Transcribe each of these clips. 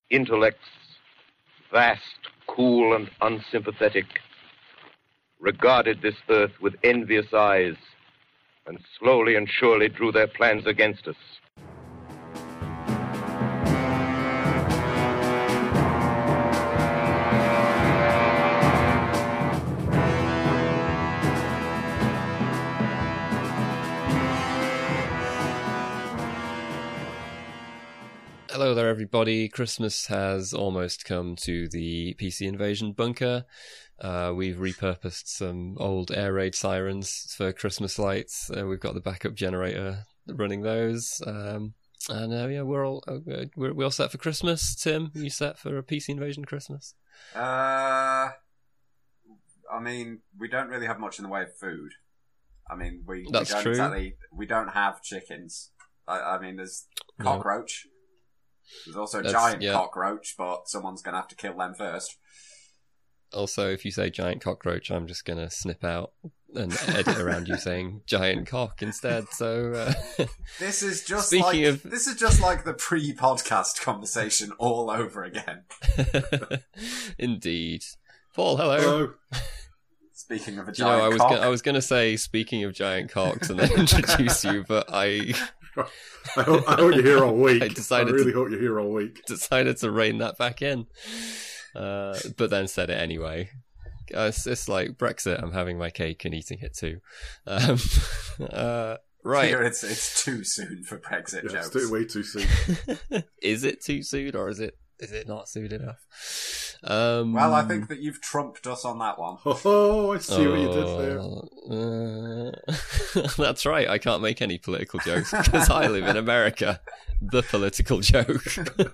Intellects, vast, cool, and unsympathetic, regarded this earth with envious eyes and slowly and surely drew their plans against us. Hello there, everybody. Christmas has almost come to the PC Invasion bunker. We've repurposed some old air raid sirens for Christmas lights. We've got the backup generator running those. Yeah, we're all set for Christmas. Tim, you set for a PC Invasion Christmas? I mean, we don't really have much in the way of food. I mean, we don't have chickens. I mean, there's cockroach. No. There's also a giant cockroach, but someone's going to have to kill them first. Also, if you say giant cockroach, I'm just going to snip out and edit around you saying giant cock instead. So this is just like the pre-podcast conversation all over again. Indeed. Paul, hello. Hello. Speaking of a giant cock. I was going to say speaking of giant cocks and then introduce you, but I hope you're here all week. I really hope you're here all week. Decided to rein that back in, but then said it anyway. It's like Brexit. I'm having my cake and eating it too. Right. Here it's too soon for Brexit jokes. It's way too soon. Is it too soon, or is it not soon enough? Well, I think that you've trumped us on that one. Oh, I see what you did there. That's right. I can't make any political jokes because I live in America. The political joke.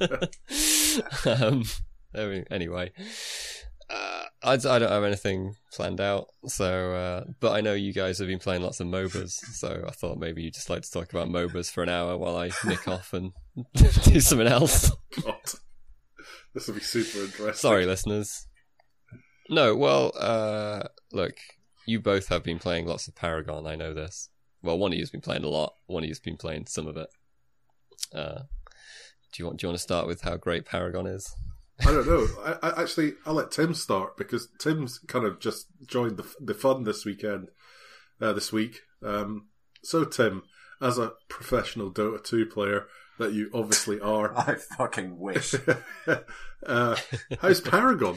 Anyway, I don't have anything planned out. So, but I know you guys have been playing lots of MOBAs. So I thought maybe you'd just like to talk about MOBAs for an hour while I nick off and do something else. God. This will be super interesting. Sorry, listeners. No, well, look, you both have been playing lots of Paragon, I know this. Well, one of you has been playing a lot, one of you has been playing some of it. Do you want to start with how great Paragon is? I don't know. I'll let Tim start, because Tim's kind of just joined the fun this week. So, Tim, as a professional Dota 2 player that you obviously are, I fucking wish. How's Paragon?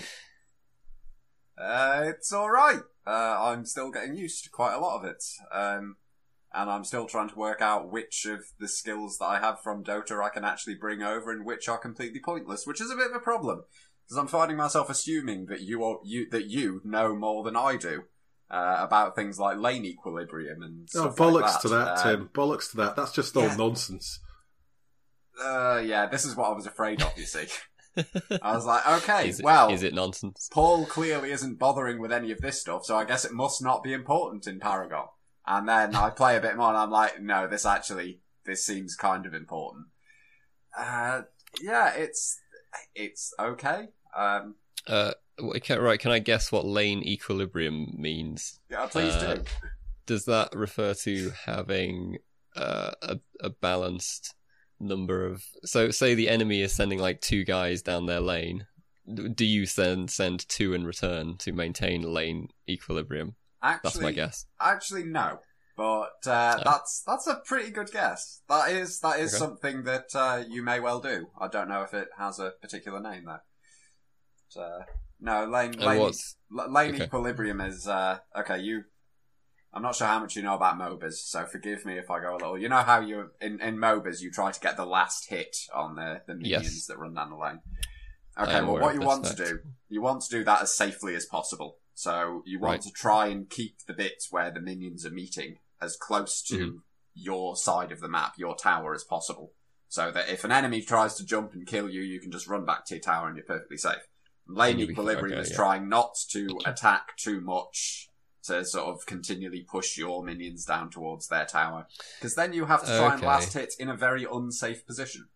It's alright. I'm still getting used to quite a lot of it. And I'm still trying to work out which of the skills that I have from Dota I can actually bring over and which are completely pointless, which is a bit of a problem. Because I'm finding myself assuming that you know more than I do. About things like lane equilibrium and stuff bollocks like that. To that, Tim. Bollocks to that. That's just all nonsense. Yeah, this is what I was afraid of, you see. I was like, okay, is it nonsense? Paul clearly isn't bothering with any of this stuff, so I guess it must not be important in Paragon. And then I play a bit more and I'm like, no, this seems kind of important. Yeah, it's okay. Right, can I guess what lane equilibrium means? Yeah, please do. Does that refer to having a balanced number of... So, say the enemy is sending like 2 guys down their lane. Do you then send 2 in return to maintain lane equilibrium? That's my guess. Actually, no. But that's a pretty good guess. That is okay. Something that you may well do. I don't know if it has a particular name, though. But, no, lane equilibrium is... okay, I'm not sure how much you know about MOBAs, so forgive me if I go a little... You know how you in MOBAs you try to get the last hit on the minions that run down the lane? Okay, well, what you want to do, you want to do that as safely as possible. So you want to try and keep the bits where the minions are meeting as close to your side of the map, your tower, as possible. So that if an enemy tries to jump and kill you, you can just run back to your tower and you're perfectly safe. Lane equilibrium is trying not to attack too much to sort of continually push your minions down towards their tower. Because then you have to try and last hit in a very unsafe position.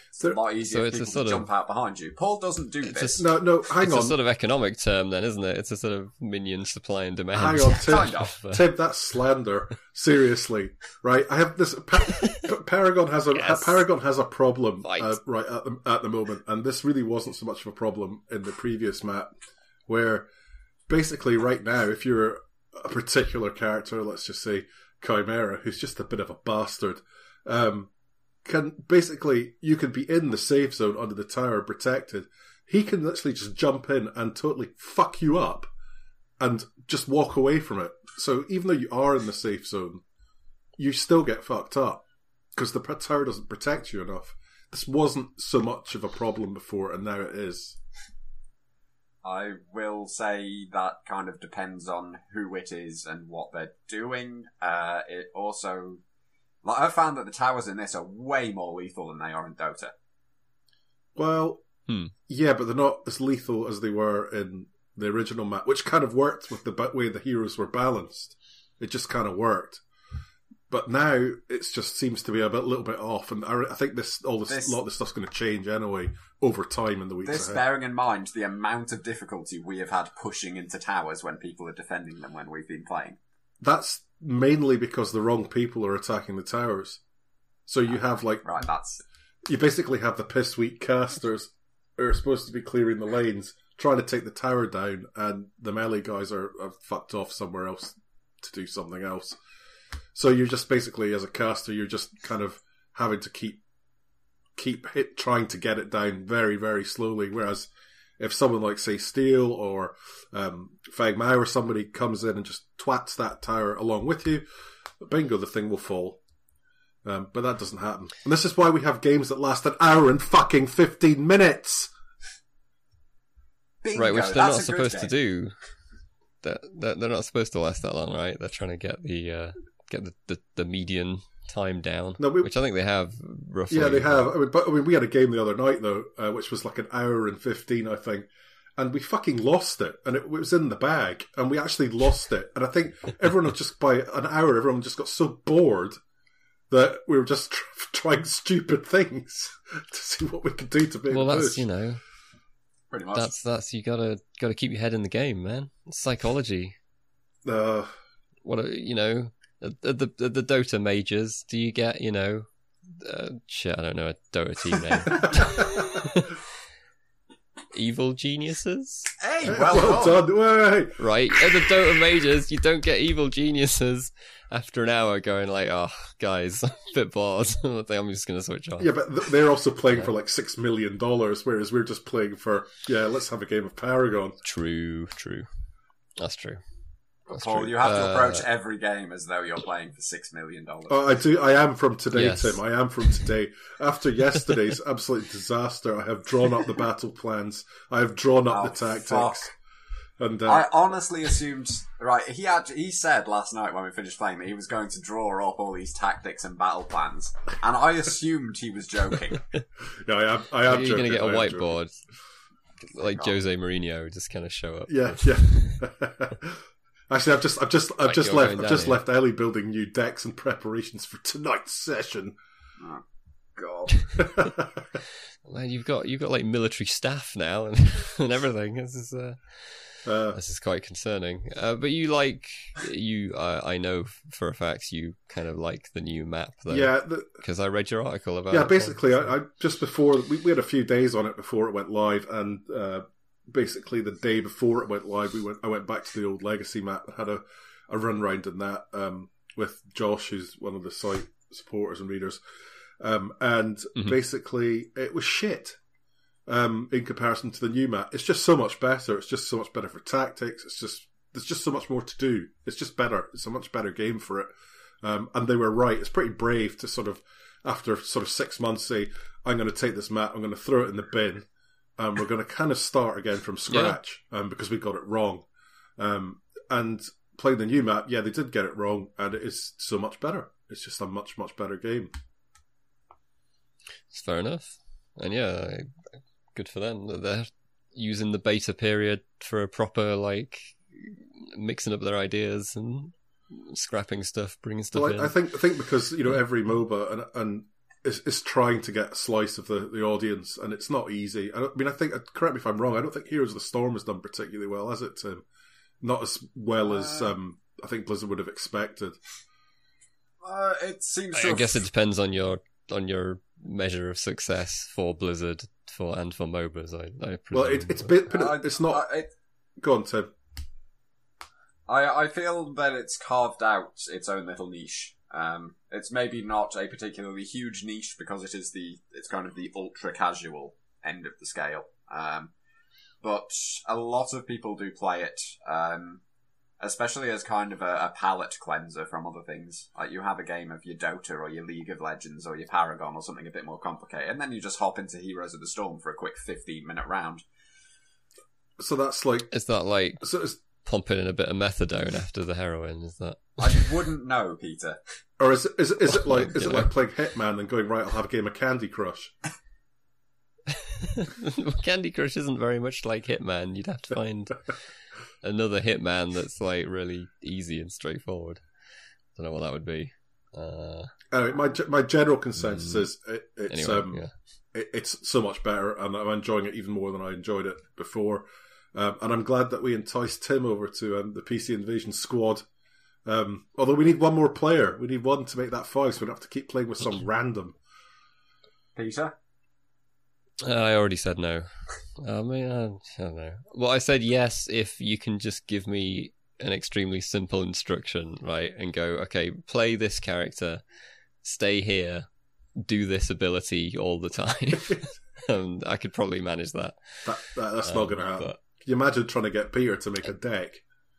It's a lot easier for people to jump out behind you. Paul doesn't do this. No, hang on. It's a sort of economic term then, isn't it? It's a sort of minion supply and demand. Hang on, Tim. Tim, that's slander. Seriously, right? I have this. Paragon has a problem right at the moment, and this really wasn't so much of a problem in the previous map, where basically right now, if you're a particular character, let's just say Chimera, who's just a bit of a bastard, you can be in the safe zone under the tower protected. He can literally just jump in and totally fuck you up and just walk away from it. So even though you are in the safe zone, you still get fucked up because the tower doesn't protect you enough. This wasn't so much of a problem before, and now it is. I will say that kind of depends on who it is and what they're doing. It also... I've found that the towers in this are way more lethal than they are in Dota. Well, yeah, but they're not as lethal as they were in the original map, which kind of worked with the way the heroes were balanced. It just kind of worked. But now it just seems to be a little bit off, and I think a lot of this stuff's going to change anyway over time in the weeks ahead. Bearing in mind the amount of difficulty we have had pushing into towers when people are defending them when we've been playing. That's mainly because the wrong people are attacking the towers. So you have you basically have the piss weak casters who are supposed to be clearing the lanes, trying to take the tower down, and the melee guys are fucked off somewhere else to do something else. So you're just basically, as a caster, you're just kind of having to keep trying to get it down very, very slowly. Whereas if someone like, say, Steel or Feng Mao or somebody comes in and just twats that tower along with you, bingo, the thing will fall. But that doesn't happen. And this is why we have games that last an hour and fucking 15 minutes! Bingo, right, which they're not supposed to do. They're not supposed to last that long, right? They're trying to get the median time down, which I think they have roughly. Yeah, they have. We had a game the other night though, which was like an hour and 15, I think, and we fucking lost it, and it was in the bag, and we actually lost it. And I think everyone just by an hour, everyone just got so bored that we were just trying stupid things to see what we could do to make. Well, that's push. Pretty much. That's you gotta keep your head in the game, man. It's psychology. The Dota majors, do you get, I don't know a Dota team name. Evil geniuses? Hey, well done. Way. Right, at the Dota majors, you don't get evil geniuses after an hour going like, oh, guys, I'm a bit bored. I think I'm just going to switch off. Yeah, but they're also playing for like $6 million, whereas we're just playing for, let's have a game of Paragon. True. That's true. Paul, you have to approach every game as though you're playing for $6 million. Oh, I do. I am from today, yes. Tim. I am from today. After yesterday's absolute disaster, I have drawn up the battle plans. I have drawn up the tactics. Fuck. And I honestly assumed, right, he said last night when we finished playing that he was going to draw up all these tactics and battle plans, and I assumed he was joking. Yeah, I am You're going to get a whiteboard, like Jose Mourinho, just kind of show up. Yeah. Actually, I've just left Ellie building new decks and preparations for tonight's session. Oh God! Man, you've got like military staff now and everything. This is quite concerning. But I know for a fact you kind of like the new map, though. Yeah, because I read your article about. Yeah, basically, I just before we had a few days on it before it went live, and basically the day before it went live, I went back to the old Legacy map and had a run round in that with Josh, who's one of the site supporters and readers, and basically it was shit. In comparison to the new map, it's just so much better. It's just so much better for tactics. There's just so much more to do. It's just better. It's a much better game for it. And they were right. It's pretty brave to sort of, after sort of 6 months, say, I'm going to take this map, I'm going to throw it in the bin, and we're going to kind of start again from scratch, because we got it wrong. And playing the new map, they did get it wrong, and it is so much better. It's just a much, much better game. It's fair enough. And good for them that they're using the beta period for a proper, mixing up their ideas and scrapping stuff, bringing stuff in. I think because every MOBA and is trying to get a slice of the audience, and it's not easy. I mean, I think, correct me if I'm wrong, I don't think Heroes of the Storm has done particularly well, has it, Tim? Not as well as I think Blizzard would have expected. It seems. I guess it depends on your measure of success for Blizzard for MOBAs. I well, it's not. Go on, Tim. I feel that it's carved out its own little niche. It's maybe not a particularly huge niche because it's kind of the ultra casual end of the scale. But a lot of people do play it, especially as kind of a palate cleanser from other things. Like you have a game of your Dota or your League of Legends or your Paragon or something a bit more complicated, and then you just hop into Heroes of the Storm for a quick 15-minute round. So that's like... Is that like pumping in a bit of methadone after the heroin? Is that? I wouldn't know, Peter. Or is it like playing Hitman and going, right, I'll have a game of Candy Crush? Candy Crush isn't very much like Hitman. You'd have to find another Hitman that's like really easy and straightforward. Don't know what that would be. Anyway, my general consensus is it's anyway, it's so much better, and I'm enjoying it even more than I enjoyed it before. And I'm glad that we enticed Tim over to the PC Invasion squad. Although we need one more player. We need one to make that 5, so we don't have to keep playing with some random. Peter? I already said no. I mean, I don't know. Well, I said yes if you can just give me an extremely simple instruction, right? And go, okay, play this character, stay here, do this ability all the time. I could probably manage that. That's not going to happen. But... Can you imagine trying to get Peter to make a deck?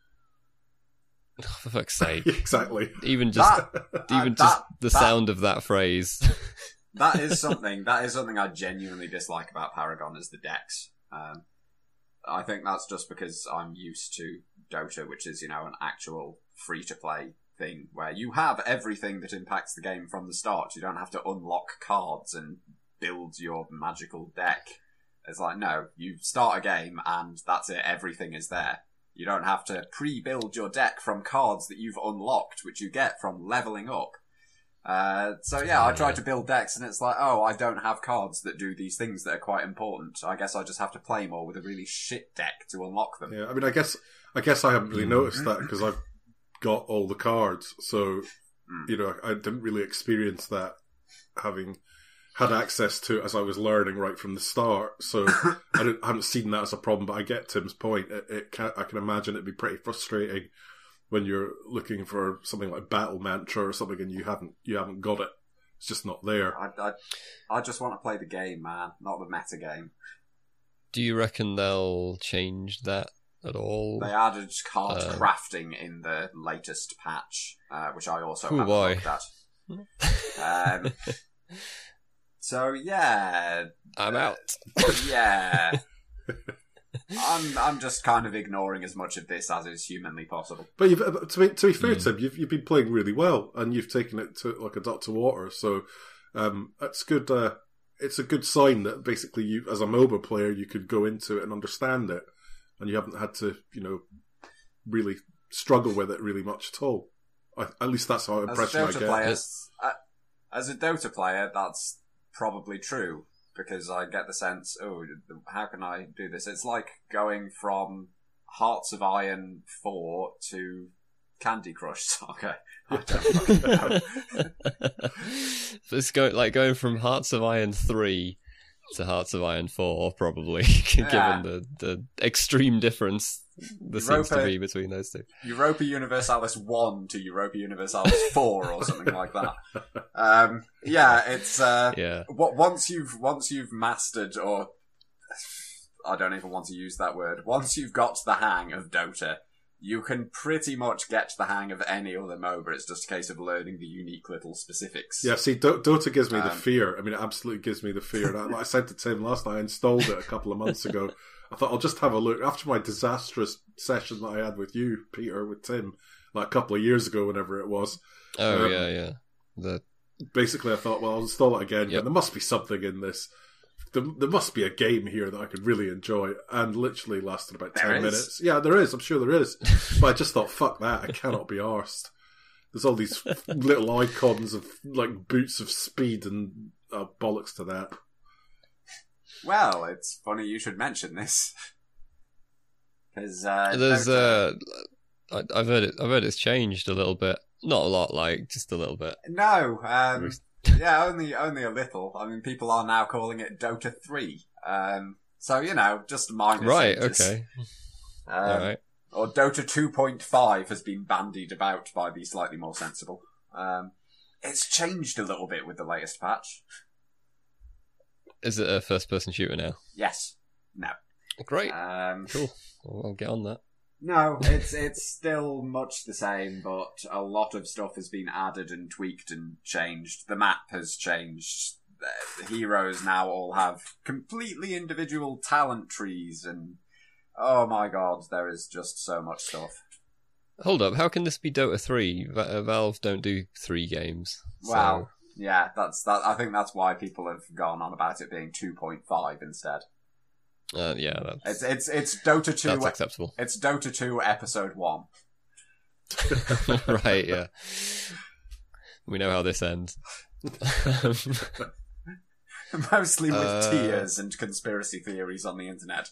For fuck's sake. Exactly. Even just the sound of that phrase. That is something I genuinely dislike about Paragon is the decks. I think that's just because I'm used to Dota, which is, an actual free-to-play thing where you have everything that impacts the game from the start. You don't have to unlock cards and build your magical deck. It's like, no, you start a game and that's it, everything is there. You don't have to pre-build your deck from cards that you've unlocked, which you get from leveling up. I tried to build decks and it's like, oh, I don't have cards that do these things that are quite important. I guess I just have to play more with a really shit deck to unlock them. Yeah, I mean, I guess I haven't really noticed that because I've got all the cards. So, I didn't really experience that having had access to it as I was learning right from the start. So I haven't seen that as a problem, but I get Tim's point. I can imagine it'd be pretty frustrating when you're looking for something like Battle Mantra or something and you haven't got it. It's just not there. I just want to play the game, man, not the meta game. Do you reckon they'll change that at all? They added card crafting in the latest patch, which I also haven't looked at. So yeah, I'm out. Yeah. I'm just kind of ignoring as much of this as is humanly possible. But to be fair, Tim, you've been playing really well, and you've taken it to like a duck to water. So that's good. It's a good sign that basically you, as a MOBA player, you could go into it and understand it, and you haven't had to, really struggle with it really much at all. At least that's how impression I get. As a Dota player, that's probably true. Because I get the sense, how can I do this? It's like going from Hearts of Iron 4 to Candy Crush Saga. I don't fucking know. It's going from Hearts of Iron 3 to Hearts of Iron 4, probably, given the extreme difference there seems to be between those two. Europa Universalis 1 to Europa Universalis 4 or something like that. It's once you've mastered, or I don't even want to use that word, once you've got the hang of Dota, you can pretty much get the hang of any other MOBA. It's just a case of learning the unique little specifics. Yeah, see, Dota gives me the fear. I mean, it absolutely gives me the fear. And I said to Tim last night, I installed it a couple of months ago. I thought I'll just have a look. After my disastrous session that I had with you, Peter, with Tim, like a couple of years ago, whenever it was. Oh, yeah. Basically, I thought, well, I'll install it again. Yep. But there must be something in this. There must be a game here that I could really enjoy, and literally lasted about 10 minutes. Yeah, there is. I'm sure there is. But I just thought, fuck that. I cannot be arsed. There's all these little icons of like boots of speed and bollocks to that. Well, it's funny you should mention this. Because there's I've heard it's changed a little bit. Not a lot, like just a little bit. No, yeah, only a little. I mean, people are now calling it Dota 3. So just minor right. changes. Okay. All right. Or Dota 2.5 has been bandied about by the slightly more sensible. It's changed a little bit with the latest patch. Is it a first-person shooter now? Yes. No. Great. Cool. I'll get on that. No, it's still much the same, but a lot of stuff has been added and tweaked and changed. The map has changed. The heroes now all have completely individual talent trees, and oh my god, there is just so much stuff. Hold up, how can this be Dota 3? Valve don't do 3 games. So... Wow. Yeah, that's that. I think that's why people have gone on about it being 2.5 instead. Yeah, it's Dota 2. That's acceptable. It's Dota 2 Episode 1. Right, yeah. We know how this ends. Mostly with tears and conspiracy theories on the internet.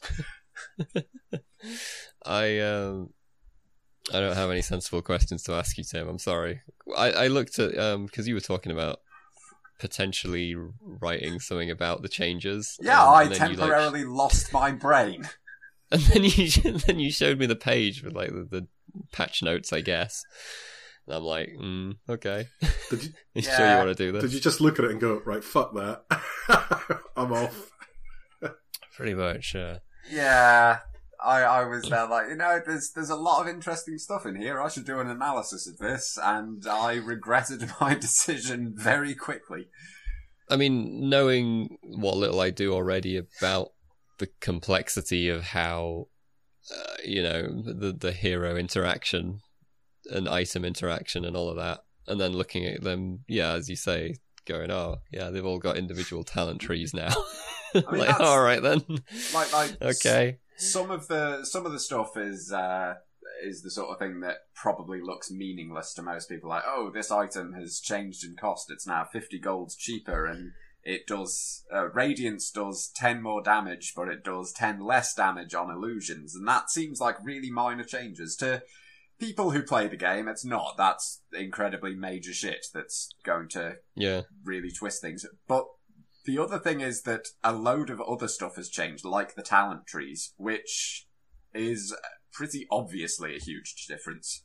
I don't have any sensible questions to ask you, Tim. I'm sorry. I looked at because you were talking about potentially writing something about the changes. Yeah, I temporarily lost my brain. And then you showed me the page with like the patch notes, I guess. And I'm like, okay. Did you sure you want to do this? Did you just look at it and go, right, fuck that. I'm off. Pretty much, yeah. I was there like, there's a lot of interesting stuff in here. I should do an analysis of this, and I regretted my decision very quickly. I mean, knowing what little I do already about the complexity of how, the hero interaction and item interaction and all of that, and then looking at them, yeah, as you say, going, oh, yeah, they've all got individual talent trees now. I mean, like, all right then. Like okay. Some of the stuff is the sort of thing that probably looks meaningless to most people. Like, oh, this item has changed in cost. It's now 50 golds cheaper, and it does Radiance does 10 more damage, but it does 10 less damage on illusions, and that seems like really minor changes to people who play the game. It's not. That's incredibly major shit. That's going to really twist things, but. The other thing is that a load of other stuff has changed, like the talent trees, which is pretty obviously a huge difference.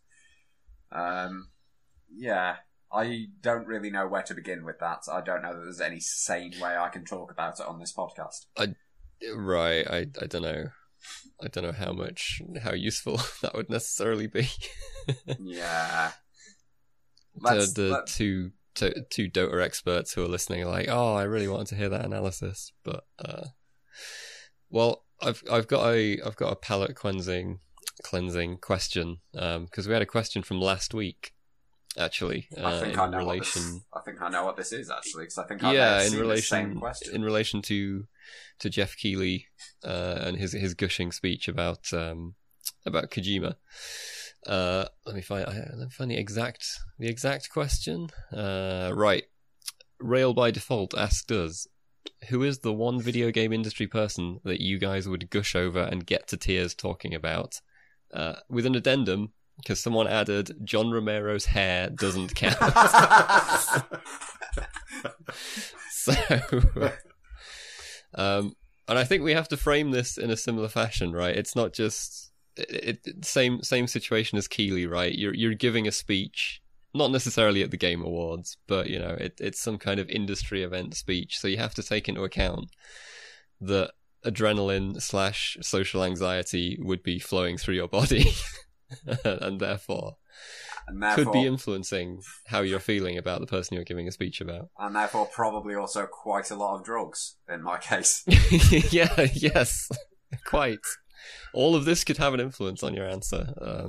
Yeah, I don't really know where to begin with that. I don't know that there's any sane way I can talk about it on this podcast. I don't know. I don't know how useful that would necessarily be. Yeah. Two Dota experts who are listening are like, oh, I really wanted to hear that analysis, but well, I've got a palate cleansing question because we had a question from last week, actually. I think I know what this is actually, because I think I've seen the same question in relation to Jeff Keighley and his gushing speech about Kojima. Let me find the exact question. Right. Rail by Default asked us, who is the one video game industry person that you guys would gush over and get to tears talking about? With an addendum, because someone added, John Romero's hair doesn't count. So, and I think we have to frame this in a similar fashion, right? It's not just... same situation as Keighley, right? You're giving a speech, not necessarily at the Game Awards, but it's some kind of industry event speech, so you have to take into account that adrenaline / social anxiety would be flowing through your body and therefore could be influencing how you're feeling about the person you're giving a speech about, and therefore probably also quite a lot of drugs in my case. Yes, quite. All of this could have an influence on your answer.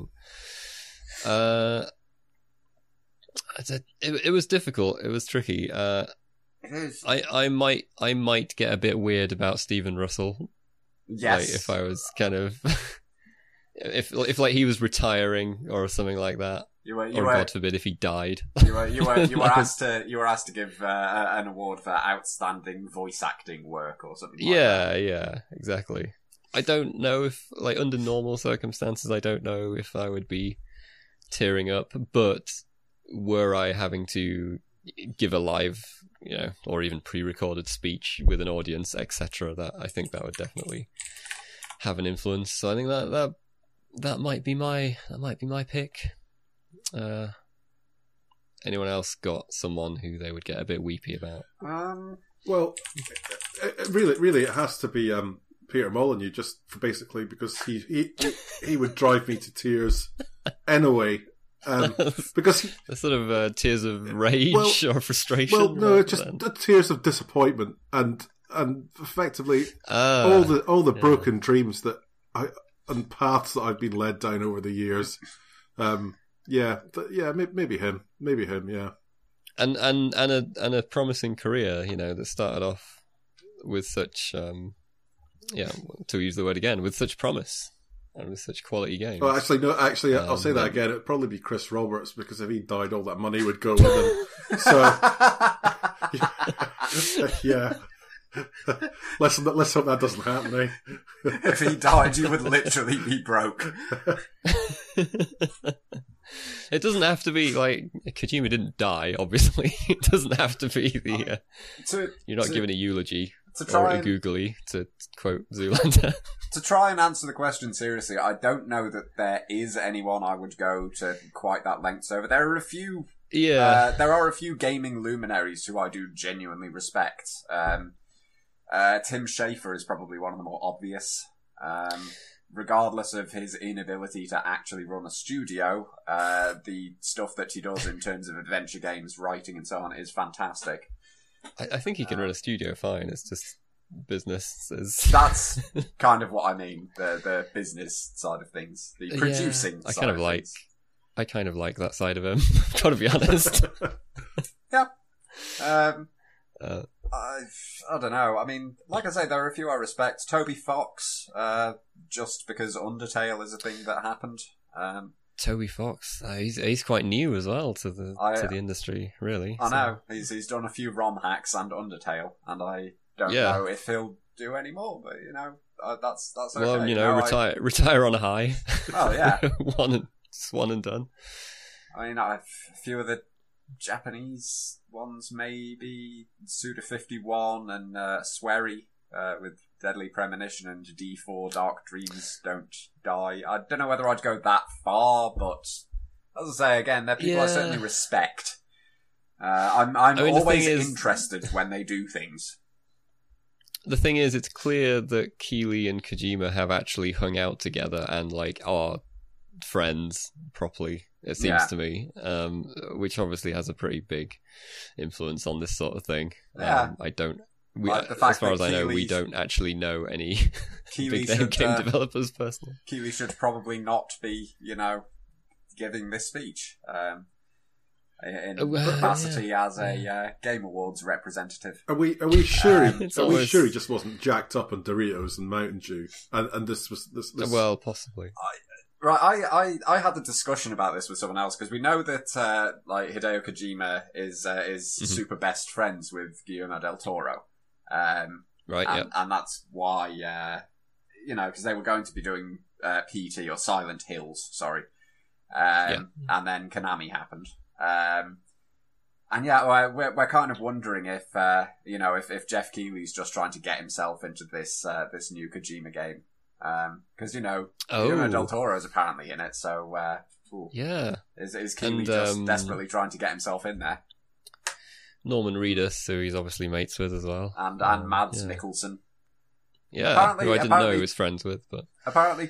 It was difficult. It was tricky. It is. I might get a bit weird about Stephen Russell. Yes. Like if I was kind of if like he was retiring or something like that, or God forbid if he died. You were asked to give an award for outstanding voice acting work or something. Like that. Yeah, exactly. I don't know if, like, under normal circumstances, I don't know if I would be tearing up, but were I having to give a live, or even pre-recorded speech with an audience, etc., that I think that would definitely have an influence. So I think that might be my pick. Anyone else got someone who they would get a bit weepy about? Well, really, it has to be Peter Molyneux, just for basically because he would drive me to tears anyway. Because the sort of tears of rage or frustration. Well, no, it's just tears of disappointment and effectively all the broken dreams and paths that I've been led down over the years. Maybe him. Yeah, and a promising career, that started off with such to use the word again, with such promise. And with such quality games. Well, actually, I'll say that again. It'd probably be Chris Roberts, because if he died, all that money would go with him. So, yeah. Let's hope that doesn't happen, eh? If he died, you would literally be broke. It doesn't have to be, like, Kojima didn't die, obviously. It doesn't have to be the... you're not giving a eulogy or a googly, to quote Zoolander. To try and answer the question seriously, I don't know that there is anyone I would go to quite that lengths over. There are a few... Yeah. There are a few gaming luminaries who I do genuinely respect. Tim Schafer is probably one of the more obvious. Regardless of his inability to actually run a studio, the stuff that he does in terms of adventure games, writing and so on is fantastic. I think he can run a studio fine. It's just business. That's kind of what I mean. The business side of things, the producing. I kind of like that side of him. Got to be honest. Yeah. I don't know. I mean, like I say, there are a few I respect. Toby Fox, just because Undertale is a thing that happened. Toby Fox, he's quite new as well to the industry, really. I know. He's done a few ROM hacks and Undertale, and I don't know if he'll do any more, but that's okay. Well, retire on a high. Oh yeah, one and done. I mean, a few of the Japanese ones, maybe Suda51 and Swery with Deadly Premonition and D4 Dark Dreams Don't Die. I don't know whether I'd go that far, but as I say again, they're people I certainly respect. I'm always interested when they do things. The thing is, it's clear that Keighley and Kojima have actually hung out together and are friends properly. It seems to me, which obviously has a pretty big influence on this sort of thing. Yeah. As far as I know, we don't actually know any big name game developers personally. Keighley should probably not be, giving this speech in capacity as a Game Awards representative. Are we sure? We sure he just wasn't jacked up on Doritos and Mountain Dew, and this was this? Well, possibly. Right, I had a discussion about this with someone else, because we know that Hideo Kojima is super best friends with Guillermo del Toro, right? And that's why because they were going to be doing PT or Silent Hills, sorry, and then Konami happened, and we're kind of wondering if if Jeff Keighley's just trying to get himself into this new Kojima game. Because Guillermo del Toro is apparently in it, so is Keighley just desperately trying to get himself in there? Norman Reedus, who he's obviously mates with as well, and Mads Mikkelsen. Yeah, who I didn't know he was friends with, but apparently,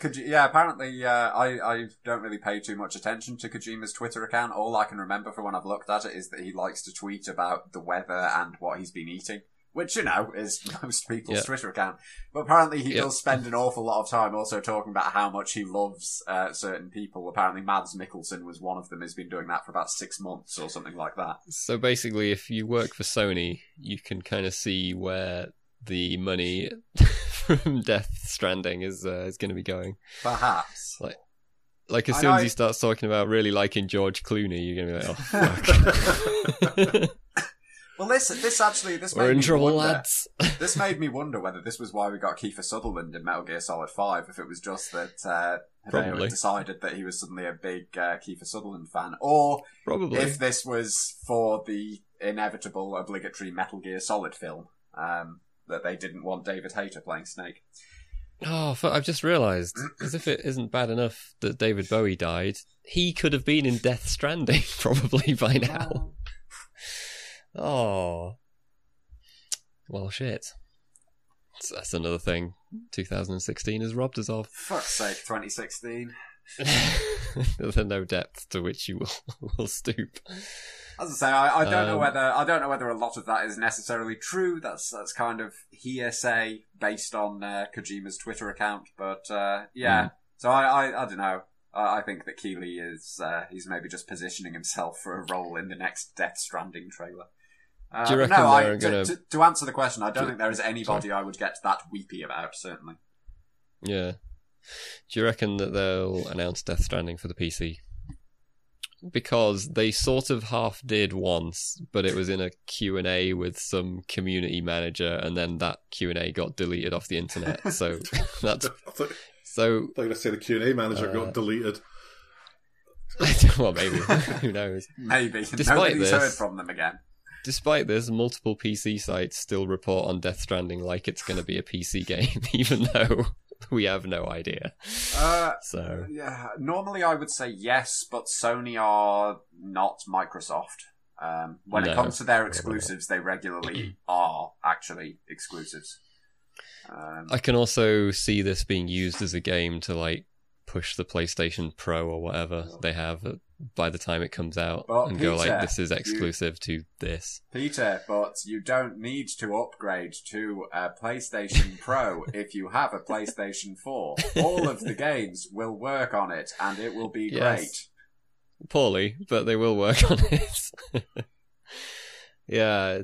I don't really pay too much attention to Kojima's Twitter account. All I can remember from when I've looked at it is that he likes to tweet about the weather and what he's been eating. Which, is most people's Twitter account. But apparently he does spend an awful lot of time also talking about how much he loves certain people. Apparently Mads Mikkelsen was one of them. He's been doing that for about 6 months or something like that. So basically, if you work for Sony, you can kind of see where the money from Death Stranding is going to be going. Perhaps. Like as soon as he starts talking about really liking George Clooney, you're going to be like, oh, fuck. Well, this We're made in me trouble, wonder. lads. This made me wonder whether this was why we got Kiefer Sutherland in Metal Gear Solid 5, if it was just that Hideo Probably. had decided that he was suddenly a big Kiefer Sutherland fan, or Probably. if this was for the inevitable, obligatory Metal Gear Solid film, that they didn't want David Hayter playing Snake. Oh, I've just realised, as if it isn't bad enough that David Bowie died, he could have been in Death Stranding probably by now. Oh. Well, shit. That's another thing 2016 has robbed us of. Fuck's sake, 2016. There's no depth to which you will stoop. As I say, I don't know whether a lot of that is necessarily true. That's kind of hearsay based on Kojima's Twitter account. But yeah, so I don't know. I think that Keighley is he's maybe just positioning himself for a role in the next Death Stranding trailer. Do you reckon to answer the question, I don't think there is anybody I would get that weepy about. Certainly. Yeah. Do you reckon that they'll announce Death Stranding for the PC? Because they sort of half did once, but it was in a Q&A with some community manager, and then that Q&A got deleted off the internet. So that's so. I'm going to say the Q&A manager got deleted. Well, maybe. Who knows? Maybe. Despite Nobody's this, heard from them again. Despite this, multiple PC sites still report on Death Stranding like it's going to be a PC game, even though we have no idea. So yeah, normally I would say yes, but Sony are not Microsoft. When it comes to their exclusives, they regularly are actually exclusives. I can also see this being used as a game to like push the PlayStation Pro or whatever they have by the time it comes out, and Peter, go like, this is exclusive to this. Peter, but you don't need to upgrade to a PlayStation Pro if you have a PlayStation 4. All of the games will work on it, and it will be great. Poorly, but they will work on it. Yeah.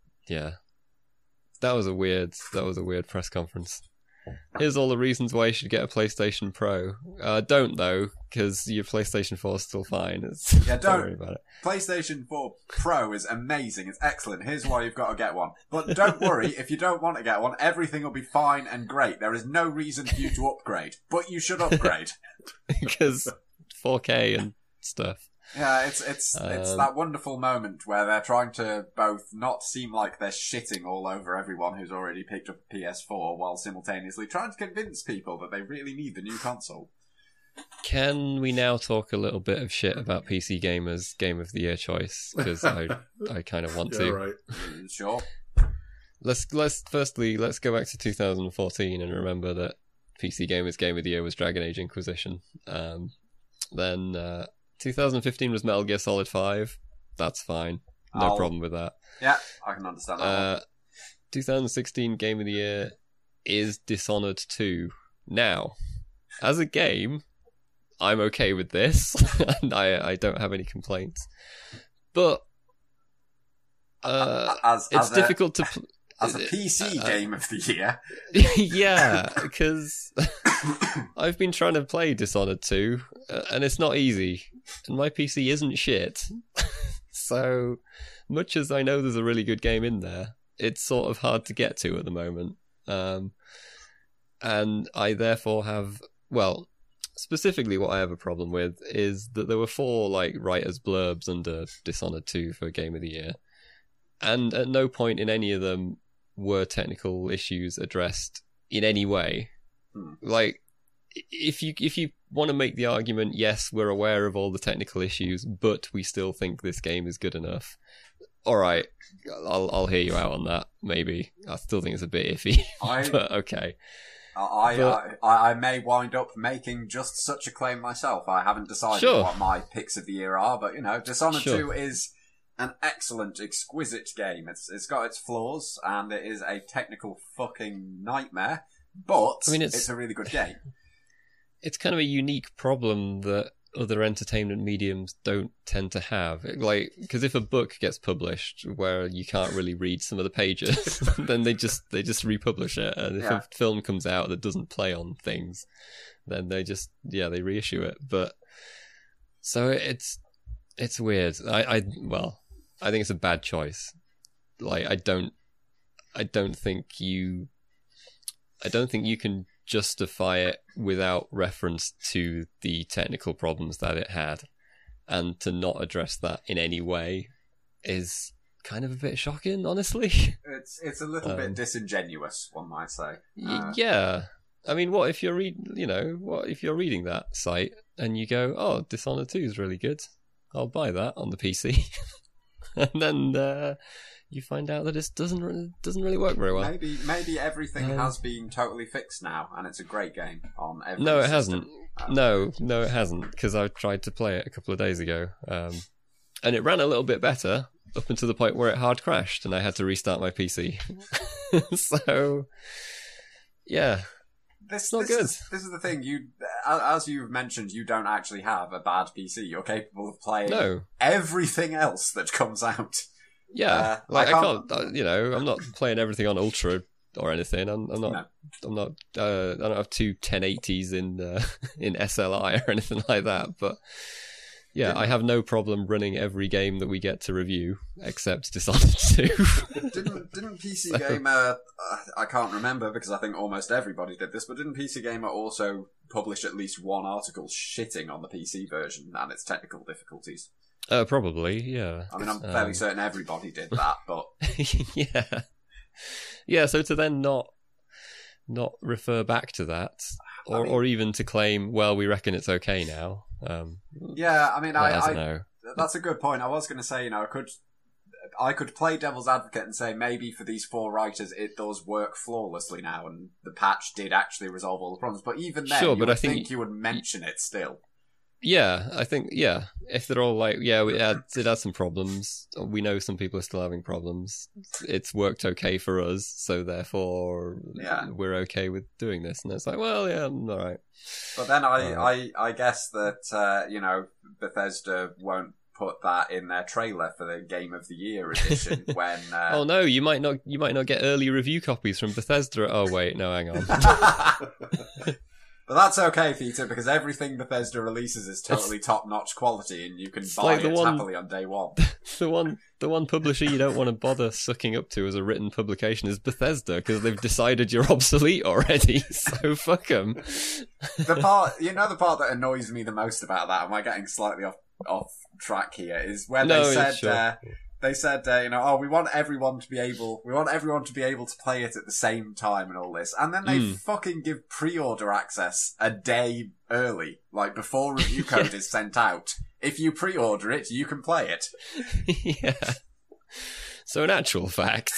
That was a weird press conference. Here's all the reasons why you should get a PlayStation Pro. Don't though, because your PlayStation 4 is still fine. Don't worry about it. PlayStation 4 Pro is amazing. It's excellent. Here's why you've got to get one. But don't worry, if you don't want to get one, everything will be fine and great. There is no reason for you to upgrade, but you should upgrade because 4K and stuff. Yeah, it's that wonderful moment where they're trying to both not seem like they're shitting all over everyone who's already picked up a PS4 while simultaneously trying to convince people that they really need the new console. Can we now talk a little bit of shit about PC Gamer's Game of the Year choice? Because I kind of want to. Right. Sure. Let's go back to 2014 and remember that PC Gamer's Game of the Year was Dragon Age Inquisition. Then 2015 was Metal Gear Solid 5. That's fine. No problem with that. Yeah, I can understand that. 2016 Game of the Year is Dishonored 2. Now, as a game, I'm okay with this, and I don't have any complaints. But it's difficult to... As a PC Game of the Year? Yeah, because I've been trying to play Dishonored 2, and it's not easy. And my PC isn't shit. So, much as I know there's a really good game in there, it's sort of hard to get to at the moment. And I therefore have... Well, specifically what I have a problem with is that there were 4 writers' blurbs under Dishonored 2 for Game of the Year. And at no point in any of them were technical issues addressed in any way. Like, if you want to make the argument, yes, we're aware of all the technical issues, but we still think this game is good enough. All right, I'll hear you out on that. Maybe I still think it's a bit iffy, but okay. I may wind up making just such a claim myself. I haven't decided what my picks of the year are, but Dishonored 2 is an excellent, exquisite game. It's got its flaws, and it is a technical fucking nightmare, but it's a really good game. It's kind of a unique problem that other entertainment mediums don't tend to have. Like, because if a book gets published where you can't really read some of the pages, then they just republish it. And if a film comes out that doesn't play on things, then they they reissue it. But so it's weird. I think it's a bad choice. Like, I don't think you can justify it without reference to the technical problems that it had, and to not address that in any way is kind of a bit shocking, honestly. It's a little bit disingenuous, one might say. Yeah, I mean, what if you're reading that site and you go, "Oh, Dishonored 2 is really good. I'll buy that on the PC," and then you find out that it doesn't really work very well. Maybe everything has been totally fixed now, and it's a great game on every No, it system. hasn't. No, it hasn't, because I tried to play it a couple of days ago, and it ran a little bit better up until the point where it hard crashed, and I had to restart my PC. So, yeah, This not good. This is the thing. As you've mentioned, you don't actually have a bad PC. You're capable of playing everything else that comes out. Yeah, I can't. I'm not playing everything on Ultra or anything. I'm not. I don't have two 1080s in SLI or anything like that. But yeah, I have no problem running every game that we get to review except Dishonored 2. Didn't PC Gamer? I can't remember because I think almost everybody did this. But didn't PC Gamer also publish at least one article shitting on the PC version and its technical difficulties? Probably, yeah. I mean, I'm fairly certain everybody did that, but yeah. So to then not refer back to that, or even to claim, well, we reckon it's okay now. I don't know. That's a good point. I was going to say, I could play devil's advocate and say maybe for these 4 writers it does work flawlessly now, and the patch did actually resolve all the problems. But even then, I think you would mention it still. Yeah, I think, if they're all like, it had some problems. We know some people are still having problems. It's worked okay for us, so therefore we're okay with doing this. And it's like, well, yeah, all right. But then I guess that, Bethesda won't put that in their trailer for the Game of the Year edition when... Oh no, you might not get early review copies from Bethesda. Oh wait, no, hang on. But that's okay, Peter, because everything Bethesda releases is totally top-notch quality, and you can buy it happily on day one. The one publisher you don't want to bother sucking up to as a written publication is Bethesda, because they've decided you're obsolete already. So fuck them. The part that annoys me the most about that, am I getting slightly off track here, is when they said, we want everyone to be able to play it at the same time and all this. And then they fucking give pre-order access a day early, like before review code is sent out. If you pre-order it, you can play it. Yeah. So in actual fact,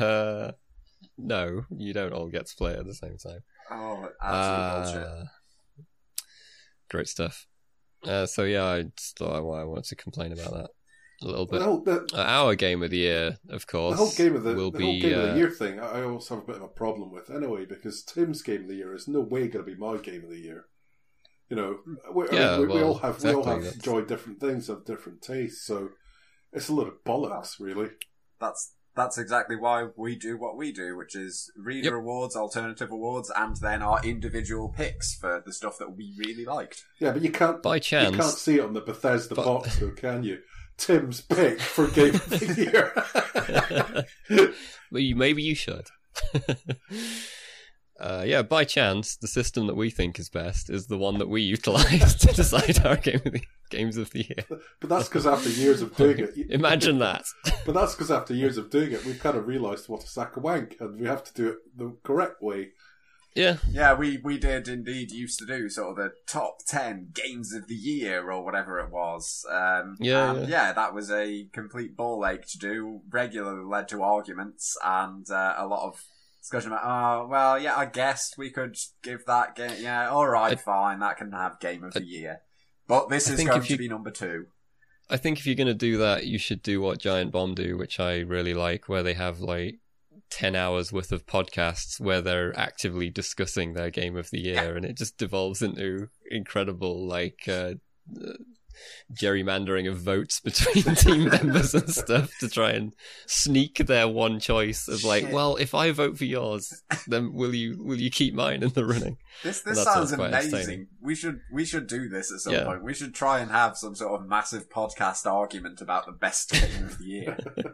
no, you don't all get to play it at the same time. Oh, absolute bullshit. Great stuff. So yeah, I just thought I wanted to complain about that a little bit. Our game of the year, of course, the whole game of the year thing. I also have a bit of a problem with anyway, because Tim's game of the year is no way going to be my game of the year. We all have enjoyed different things, have different tastes, so it's a lot of bollocks, really. That's exactly why we do what we do, which is reader awards, alternative awards, and then our individual picks for the stuff that we really liked. Yeah, but you can't by chance. You can't see it on the Bethesda box, though, can you? Tim's pick for Game of the Year. Well, maybe you should. By chance, the system that we think is best is the one that we utilise to decide our games of the year. But that's because after years of doing it... Imagine that. But that's because after years of doing it, we've kind of realised what a sack of wank, and we have to do it the correct way. Yeah. Yeah, we did indeed used to do sort of the top 10 games of the year or whatever it was. That was a complete ball ache to do, regularly led to arguments and a lot of discussion about, I guess we could give that game, fine, that can have game of the year. But this is going to be number 2. I think if you're going to do that, you should do what Giant Bomb do, which I really like, where they have like 10 hours worth of podcasts where they're actively discussing their game of the year, and it just devolves into incredible gerrymandering of votes between team members and stuff to try and sneak their one choice of like, well, if I vote for yours, then will you keep mine in the running? This sounds amazing. We should do this at some point. We should try and have some sort of massive podcast argument about the best game of the year.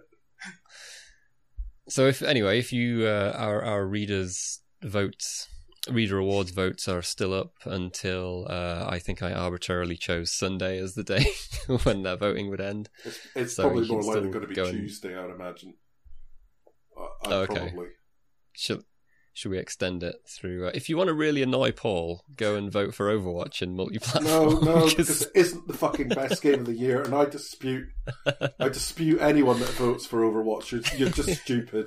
So if you our reader awards votes are still up until I think I arbitrarily chose Sunday as the day when that voting would end. It's probably more likely going to be Tuesday, I'd imagine. Okay. Probably. Should we extend it through? If you want to really annoy Paul, go and vote for Overwatch in multi-platform. No, because it isn't the fucking best game of the year, and I dispute anyone that votes for Overwatch. You're just stupid.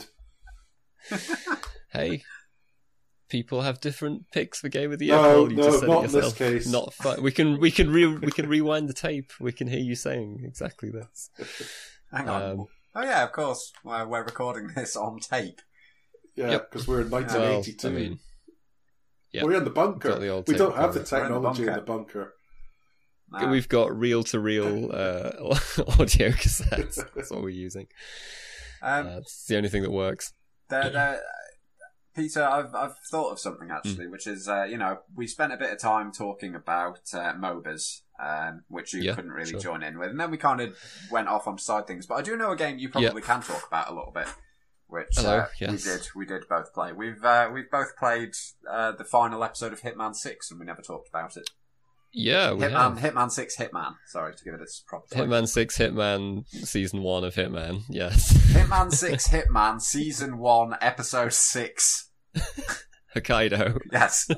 Hey. People have different picks for game of the year. No, you just said not it in this case. Not fun. We can rewind the tape. We can hear you saying exactly this. Hang on. Oh yeah, of course. We're recording this on tape. Yeah, because we're in 1982. Well, I mean, we're in the bunker. We don't have the technology in the bunker. No. We've got reel-to-reel audio cassettes. That's what we're using. It's the only thing that works. Peter, I've thought of something actually, which is, we spent a bit of time talking about MOBAs, which you couldn't really join in with, and then we kind of went off on side things. But I do know a game you probably can talk about a little bit, which we did both play. We've both played the final episode of Hitman 6, and we never talked about it. Yeah, Hitman 6 Hitman. Sorry, to give it its proper title. Hitman 6 Hitman Season 1 of Hitman, yes. Hitman 6 Hitman Season 1 Episode 6. Hokkaido. Yes.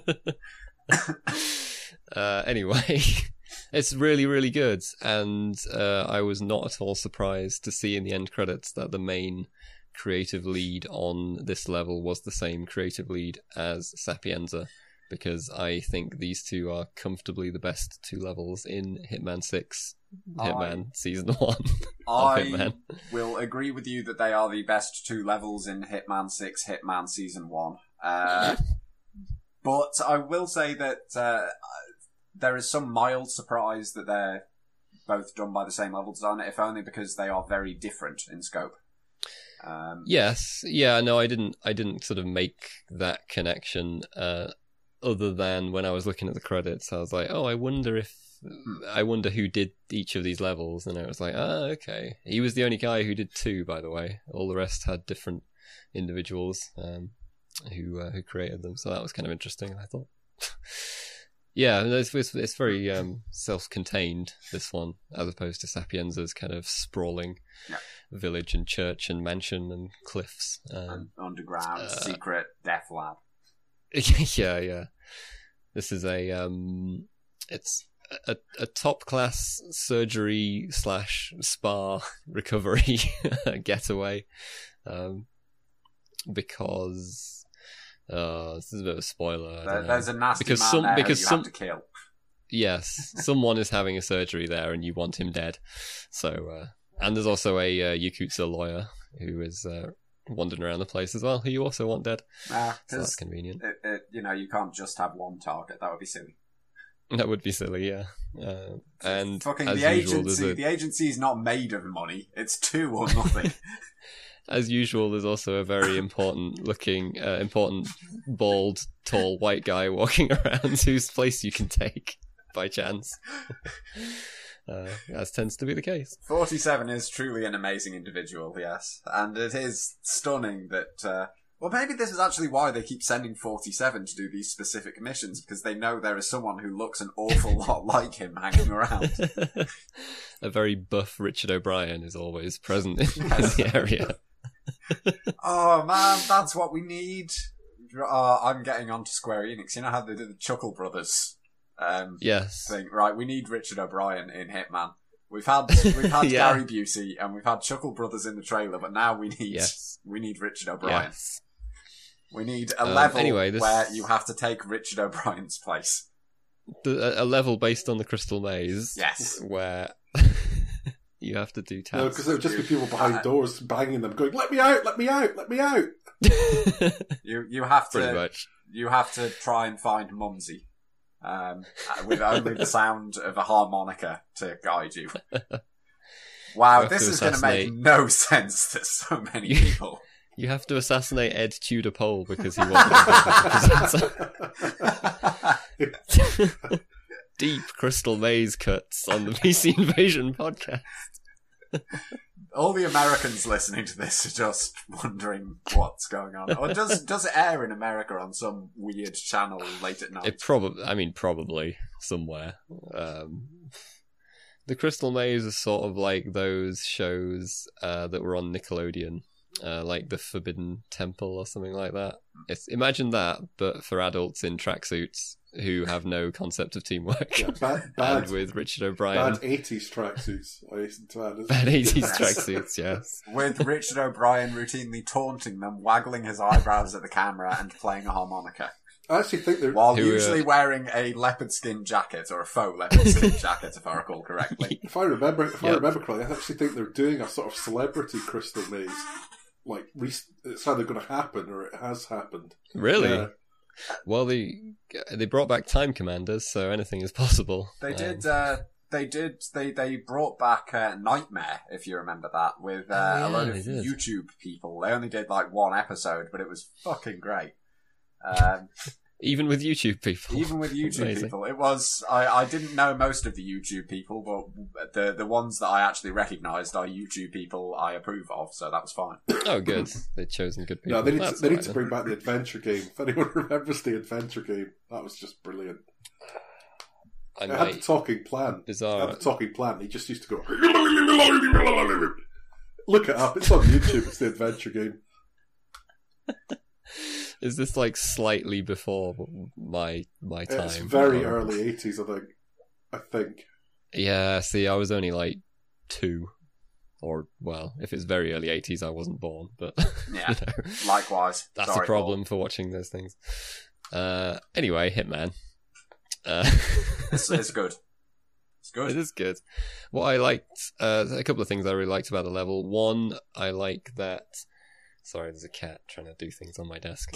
Anyway, it's really, really good. And I was not at all surprised to see in the end credits that the main creative lead on this level was the same creative lead as Sapienza, because I think these two are comfortably the best two levels in Hitman 6, Hitman Season 1 of Hitman. Will agree with you that they are the best two levels in Hitman 6, Hitman Season 1. But I will say that there is some mild surprise that they're both done by the same level designer, if only because they are very different in scope. Yes, yeah, no, I didn't sort of make that connection. Other than when I was looking at the credits, I was like, oh, I wonder who did each of these levels, and I was like, okay. He was the only guy who did 2, by the way. All the rest had different individuals who created them, so that was kind of interesting, I thought. Yeah, it's very self-contained, this one, as opposed to Sapienza's kind of sprawling village and church and mansion and cliffs. And underground, secret death lab. Yeah. This is it's a top-class surgery / spa recovery getaway, because this is a bit of a spoiler. There's a nasty man there you have to kill. Yes, someone is having a surgery there, and you want him dead. So, and there's also a Yakuza lawyer who is wandering around the place as well, who you also want dead. So that's convenient. You can't just have one target. That would be silly. That would be silly, yeah. And fucking as the usual, agency. The agency is not made of money. It's 2 or nothing. As usual, there's also a very important, bald, tall white guy walking around whose place you can take by chance. As tends to be the case. 47 is truly an amazing individual, yes. And it is stunning that... well, maybe this is actually why they keep sending 47 to do these specific missions, because they know there is someone who looks an awful lot like him hanging around. A very buff Richard O'Brien is always present in the area. Oh, man, that's what we need. I'm getting onto Square Enix. You know how they did the Chuckle Brothers yes. thing? Right, we need Richard O'Brien in Hitman. We've had yeah. Gary Busey and we've had Chuckle Brothers in the trailer, but now we need Richard O'Brien. Yes. We need a level where you have to take Richard O'Brien's place. A level based on the Crystal Maze. Yes. Where you have to do tasks. No, because there would just be people behind doors banging them, going, "Let me out! Let me out! Let me out!" You have to pretty much. You have to try and find Mumsy. with only the sound of a harmonica to guide you. Wow, this is going to make no sense to so many people. You have to assassinate Ed Tudor Pole because he wasn't deep Crystal Maze cuts on the PC Invasion podcast. All the Americans listening to this are just wondering what's going on. Or does it air in America on some weird channel late at night? It probably somewhere. The Crystal Maze is sort of like those shows that were on Nickelodeon, like the Forbidden Temple or something like that. Imagine that, but for adults in tracksuits who have no concept of teamwork. Yeah, and with Richard O'Brien. Bad 80s tracksuits, I hasten to add. Bad 80s tracksuits, yes. With Richard O'Brien routinely taunting them, waggling his eyebrows at the camera and playing a harmonica. I actually think they're... While usually wearing a leopard skin jacket, or a faux leopard skin jacket, if I recall correctly. If I remember correctly, I actually think they're doing a sort of celebrity Crystal Maze. Like, it's either going to happen or it has happened. Really? Yeah. Well, they brought back Time Commanders, so anything is possible. They brought back Nightmare, if you remember that, with a load of YouTube people. They only did like one episode, but it was fucking great. Even with YouTube people. Even with YouTube people. It was... I didn't know most of the YouTube people, but the ones that I actually recognised are YouTube people I approve of, so that was fine. Oh, good. They've chosen good people. No, they need to bring back the adventure game. If anyone remembers the adventure game, that was just brilliant. I had the talking plant. Bizarre. Had the talking plant. He just used to go... Look it up. It's on YouTube. It's the adventure game. Is this like slightly before my time? It's very early 80s, I think. Yeah, see, I was only like 2. Or, well, if it's very early 80s, I wasn't born, but... Yeah, likewise. That's a problem for watching those things. Anyway, Hitman. It's good. It's good. It is good. What I liked... a couple of things I really liked about the level. One, I like that... Sorry, there's a cat trying to do things on my desk.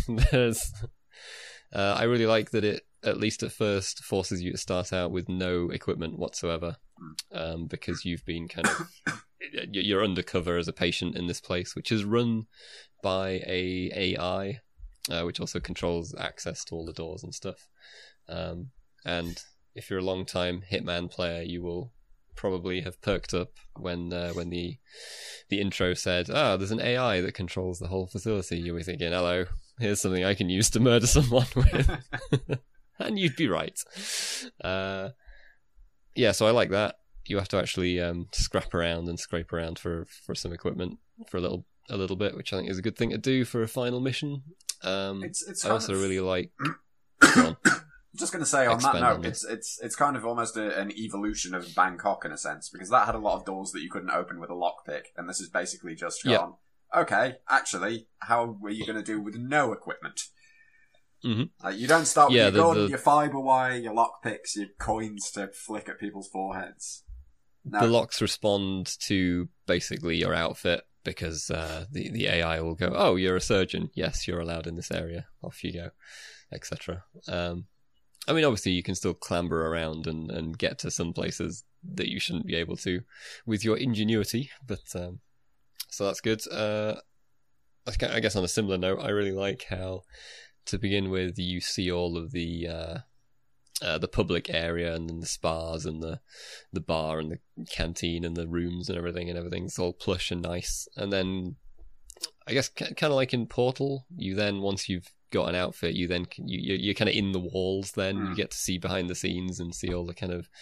I really like that it, at least at first, forces you to start out with no equipment whatsoever, because you've been you're undercover as a patient in this place, which is run by a AI, which also controls access to all the doors and stuff. And if you're a long-time Hitman player, you will probably have perked up when the intro said, there's an AI that controls the whole facility. You'll be thinking, hello, here's something I can use to murder someone with. And you'd be right. So I like that. You have to actually scrap around and scrape around for some equipment for a little bit, which I think is a good thing to do for a final mission. I also really like... Just going to say on that note, it's kind of almost an evolution of Bangkok in a sense, because that had a lot of doors that you couldn't open with a lockpick, and this is basically just gone, okay, actually, how are you going to do with no equipment? Mm-hmm. You don't start with your gun, your fibre wire, your lockpicks, your coins to flick at people's foreheads. No. The locks respond to basically your outfit, because the AI will go, oh, you're a surgeon, yes, you're allowed in this area, off you go, etc. I mean, obviously, you can still clamber around and get to some places that you shouldn't be able to with your ingenuity, but so that's good. I guess on a similar note, I really like how, to begin with, you see all of the public area and then the spas and the bar and the canteen and the rooms and everything's all plush and nice. And then, I guess, kind of like in Portal, you then, once you've got an outfit, you're kind of in the walls. Then you get to see behind the scenes and see all the kind of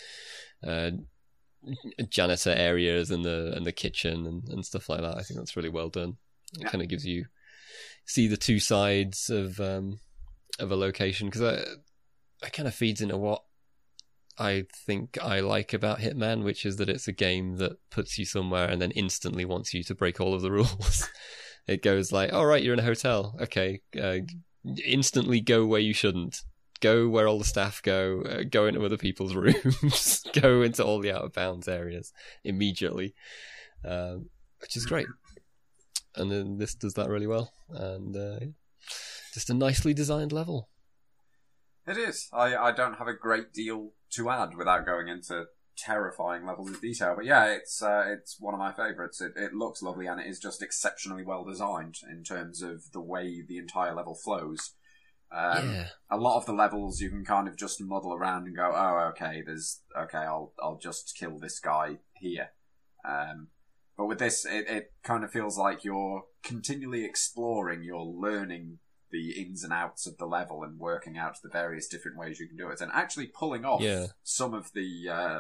janitor areas and the kitchen and stuff like that. I think that's really well done. It kind of gives you see the two sides of a location, because it kind of feeds into what I think I like about Hitman, which is that it's a game that puts you somewhere and then instantly wants you to break all of the rules. It goes like, all right, you're in a hotel, okay. Instantly go where you shouldn't. Go where all the staff go. Go into other people's rooms. Go into all the out of bounds areas immediately, which is great. And then this does that really well, and just a nicely designed level. It is. I don't have a great deal to add without going into terrifying levels of detail. But yeah, it's one of my favourites. It looks lovely, and it is just exceptionally well designed in terms of the way the entire level flows. A lot of the levels you can kind of just muddle around and go, oh, okay, I'll just kill this guy here. But with this, it kind of feels like you're continually exploring, you're learning the ins and outs of the level and working out the various different ways you can do it, and actually pulling off some of the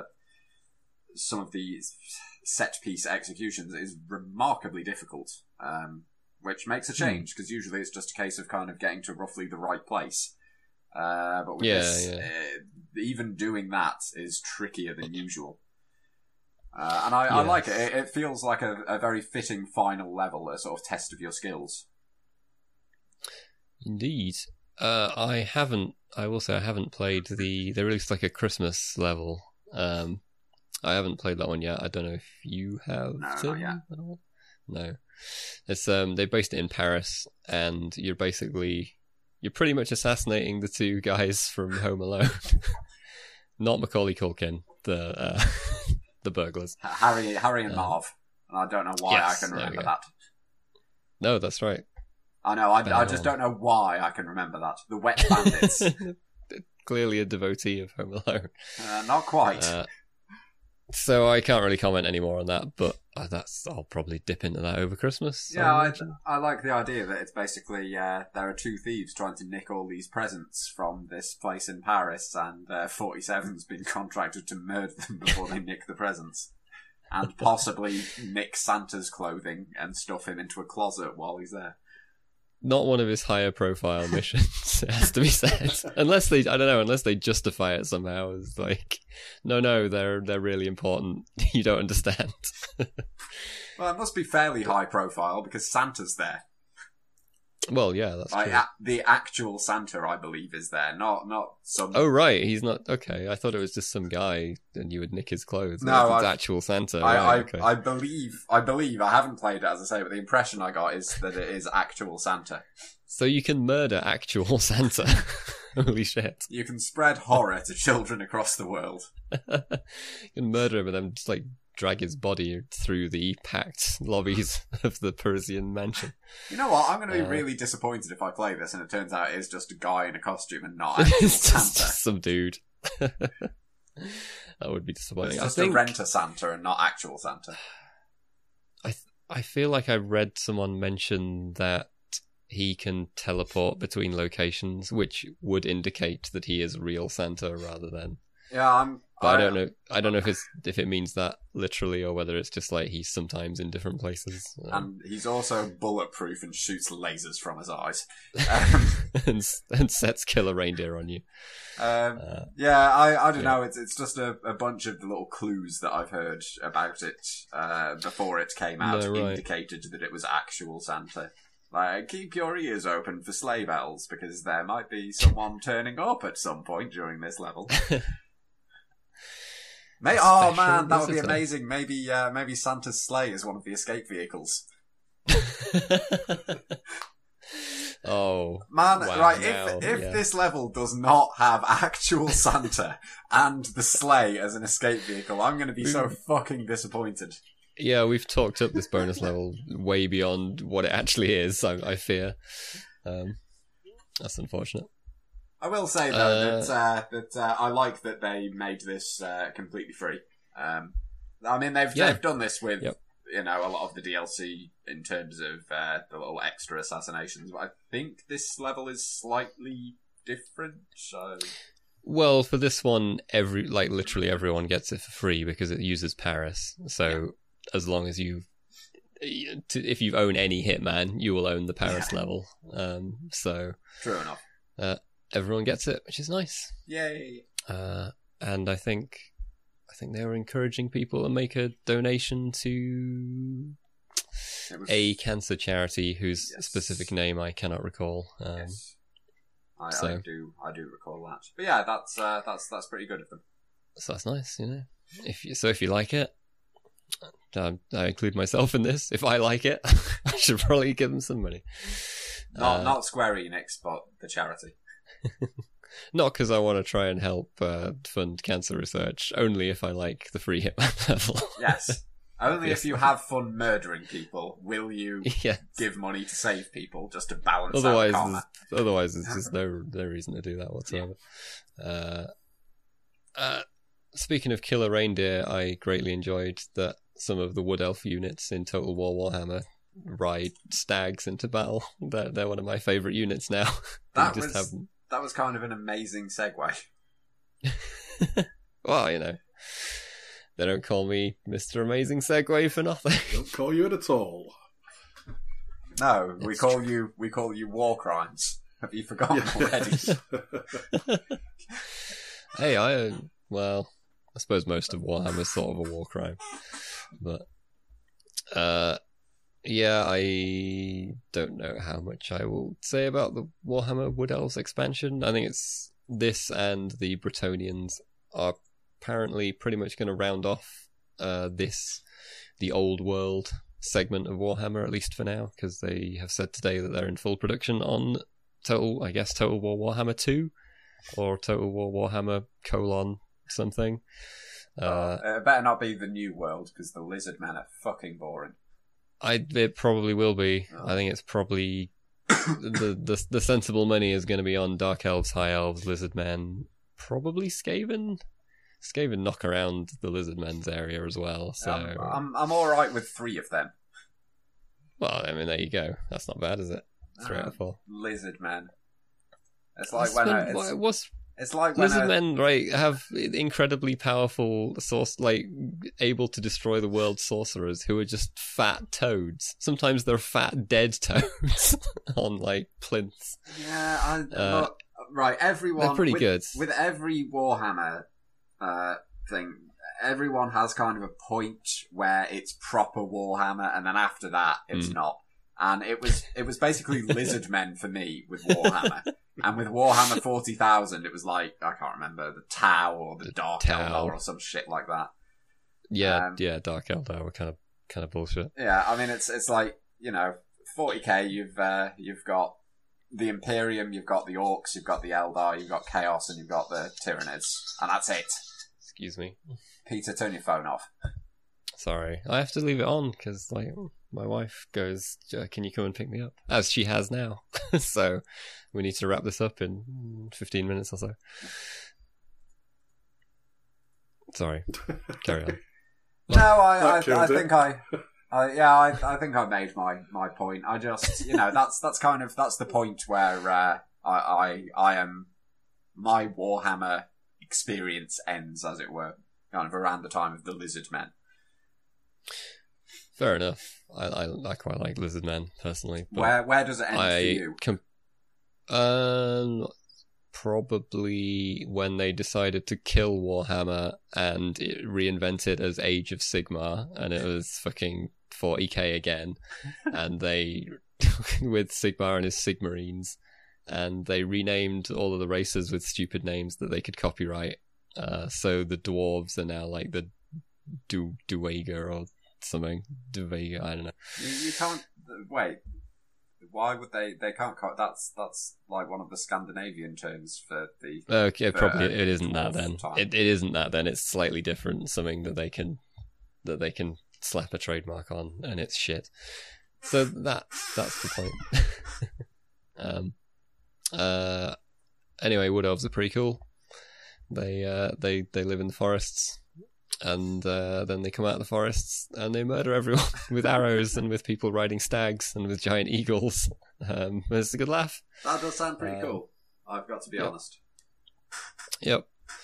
set piece executions is remarkably difficult. Which makes a change, because usually it's just a case of kind of getting to roughly the right place. But with this, even doing that is trickier than usual. And I like it. It feels like a very fitting final level, a sort of test of your skills. Indeed. I will say I haven't played they released like a Christmas level. I haven't played that one yet. I don't know if you have. No, not yet. No. It's they based it in Paris, and you're pretty much assassinating the two guys from Home Alone. Not Macaulay Culkin, the burglars. Harry and Marv. And I don't know why I can remember that. No, that's right. I know, I just don't know why I can remember that. The Wet Bandits. Clearly a devotee of Home Alone. Not quite. So I can't really comment anymore on that, but I'll probably dip into that over Christmas. Yeah, I like the idea that it's basically there are two thieves trying to nick all these presents from this place in Paris, and 47's been contracted to murder them before they nick the presents, and possibly nick Santa's clothing and stuff him into a closet while he's there. Not one of his higher profile missions, it has to be said. Unless they justify it somehow as like, no, they're really important. You don't understand. Well, it must be fairly high profile because Santa's there. Well, yeah, that's true. The actual Santa, I believe, is there, not some... Oh, right, he's not... Okay, I thought it was just some guy and you would nick his clothes. No, it's actual Santa. I believe, I haven't played it, as I say, but the impression I got is that it is actual Santa. So you can murder actual Santa. Holy shit. You can spread horror to children across the world. You can murder him and then just, like, drag his body through the packed lobbies of the Parisian mansion. You know what? I'm going to be really disappointed if I play this and it turns out it is just a guy in a costume and not actual Santa. Just some dude. That would be disappointing. It's just a rent-a-Santa and not actual Santa. I feel like I read someone mention that he can teleport between locations, which would indicate that he is real Santa rather than... Yeah, I don't know. I don't know if it means that literally or whether it's just like he's sometimes in different places. And he's also bulletproof and shoots lasers from his eyes, and sets killer reindeer on you. Yeah, I don't know. It's just a bunch of the little clues that I've heard about it before it came out indicated that it was actual Santa. Like, keep your ears open for sleigh bells because there might be someone turning up at some point during this level. Oh man, that would be amazing. Maybe Santa's sleigh is one of the escape vehicles. Oh man, wow, right? If this level does not have actual Santa and the sleigh as an escape vehicle, I'm going to be so fucking disappointed. Yeah, we've talked up this bonus level way beyond what it actually is. I fear. That's unfortunate. I will say though that I like that they made this completely free. I mean they've done this with a lot of the DLC in terms of the little extra assassinations, but I think this level is slightly different. So, well, for this one, literally everyone gets it for free because it uses Paris. So as long as if you own any Hitman, you will own the Paris level. So true enough. Everyone gets it, which is nice. Yay! And I think they were encouraging people to make a donation to a cancer charity whose specific name I cannot recall. Yes. I do recall that. But yeah, that's pretty good of them. So that's nice, you know. If you like it, I include myself in this. If I like it, I should probably give them some money. Not Square Enix, but the charity. Not because I want to try and help fund cancer research, only if I like the free Hitman level. Yes. Only if you have fun murdering people will you Yes. give money to save people, just to balance Otherwise, out karma. there's just no reason to do that whatsoever. Speaking of killer reindeer, I greatly enjoyed that some of the Wood Elf units in Total War Warhammer ride stags into battle. They're one of my favourite units now. That was kind of an amazing segue. Well, you know, they don't call me Mr. Amazing Segway for nothing. Don't call you it at all. No, we call you War Crimes. Have you forgotten already? Hey, I suppose most of Warhammer is sort of a war crime, but yeah, I don't know how much I will say about the Warhammer Wood Elves expansion. I think it's this and the Bretonnians are apparently pretty much going to round off the old world segment of Warhammer, at least for now, because they have said today that they're in full production on Total War Warhammer 2 or Total War Warhammer : something. It better not be the new world, because the lizard men are fucking boring. It probably will be. I think it's probably the sensible money is going to be on Dark Elves, High Elves, Lizard Men, probably Skaven. Skaven knock around the Lizard Men's area as well. So I'm all right with 3 of them. Well, I mean, there you go. That's not bad, is it? 3 out of 4. Lizard Men. It's like it's like when Lizard Men, right, have incredibly powerful able to destroy the world sorcerers who are just fat toads. Sometimes they're fat dead toads on plinths. Yeah, right. Everyone, they're pretty good. With every Warhammer thing, everyone has kind of a point where it's proper Warhammer, and then after that, it's not. And it was basically Lizard Men for me with Warhammer. And with Warhammer 40,000, it was like, I can't remember, the Tau or the Dark Eldar or some shit like that. Yeah, Dark Eldar were kind of bullshit. Yeah, I mean, it's like, 40k, you've got the Imperium, you've got the Orcs, you've got the Eldar, you've got Chaos, and you've got the Tyranids. And that's it. Excuse me. Peter, turn your phone off. Sorry. I have to leave it on, because, my wife goes, can you come and pick me up? As she has now. So we need to wrap this up in 15 minutes or so. Sorry. Carry on. No, I think I think I made my point. I just, that's the point where I am, my Warhammer experience ends, as it were, kind of around the time of the Lizard Men. Fair enough. I quite like Lizard Men personally. But where does it end for you? Probably when they decided to kill Warhammer and reinvent it as Age of Sigmar, and it was fucking 40k again, and they with Sigmar and his Sigmarines, and they renamed all of the races with stupid names that they could copyright. So the dwarves are now like the Duergar or something. Duergar, I don't know. You can't wait. Why would they? They can't. That's like one of the Scandinavian terms for the. Okay, probably it isn't that then. It isn't that then. It's slightly different. Something that they can slap a trademark on, and it's shit. So that's the point. Anyway, Wood Elves are pretty cool. They live in the forests. And then they come out of the forests and they murder everyone with arrows and with people riding stags and with giant eagles. It's a good laugh. That does sound pretty cool. I've got to be honest. Yep.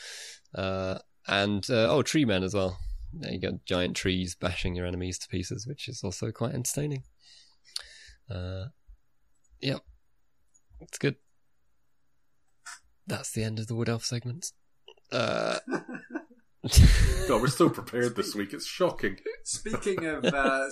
And tree men as well. You got giant trees bashing your enemies to pieces, which is also quite entertaining. Yep. It's good. That's the end of the Wood Elf segment. God, we're so prepared this week. It's shocking. Speaking of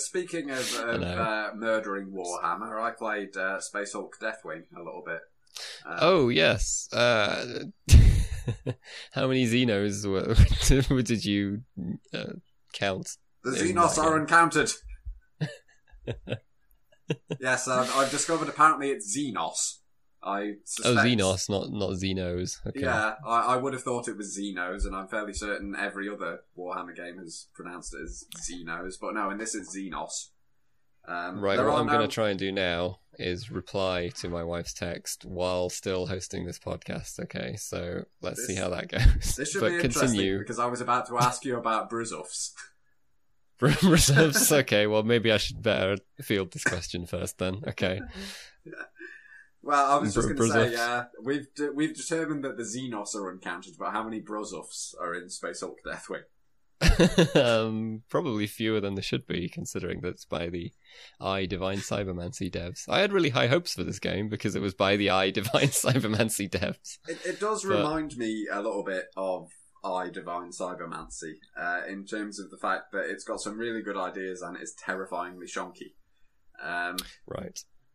murdering Warhammer, I played Space Hulk Deathwing a little bit. Oh yes. How many Xenos did you count? The Xenos are uncounted. Yes, I've discovered apparently it's Xenos. I suspect... Oh, Xenos, not Xenos. Okay. Yeah, I would have thought it was Xenos, and I'm fairly certain every other Warhammer game has pronounced it as Xenos, but no, and this is Xenos. Right, what I'm going to try and do now is reply to my wife's text while still hosting this podcast, okay? So let's see how that goes. This should be interesting, because I was about to ask you about Bruzovs. Bruzovs? Okay, well, maybe I should better field this question first then, okay? Yeah. Well, I was just going to say, yeah, we've determined that the Xenos are uncounted, but how many Bruzovs are in Space Hulk Deathwing? Probably fewer than there should be, considering that it's by the I Divine Cybermancy devs. I had really high hopes for this game because it was by the I Divine Cybermancy devs. It does remind me a little bit of I Divine Cybermancy in terms of the fact that it's got some really good ideas and it's terrifyingly shonky. Right.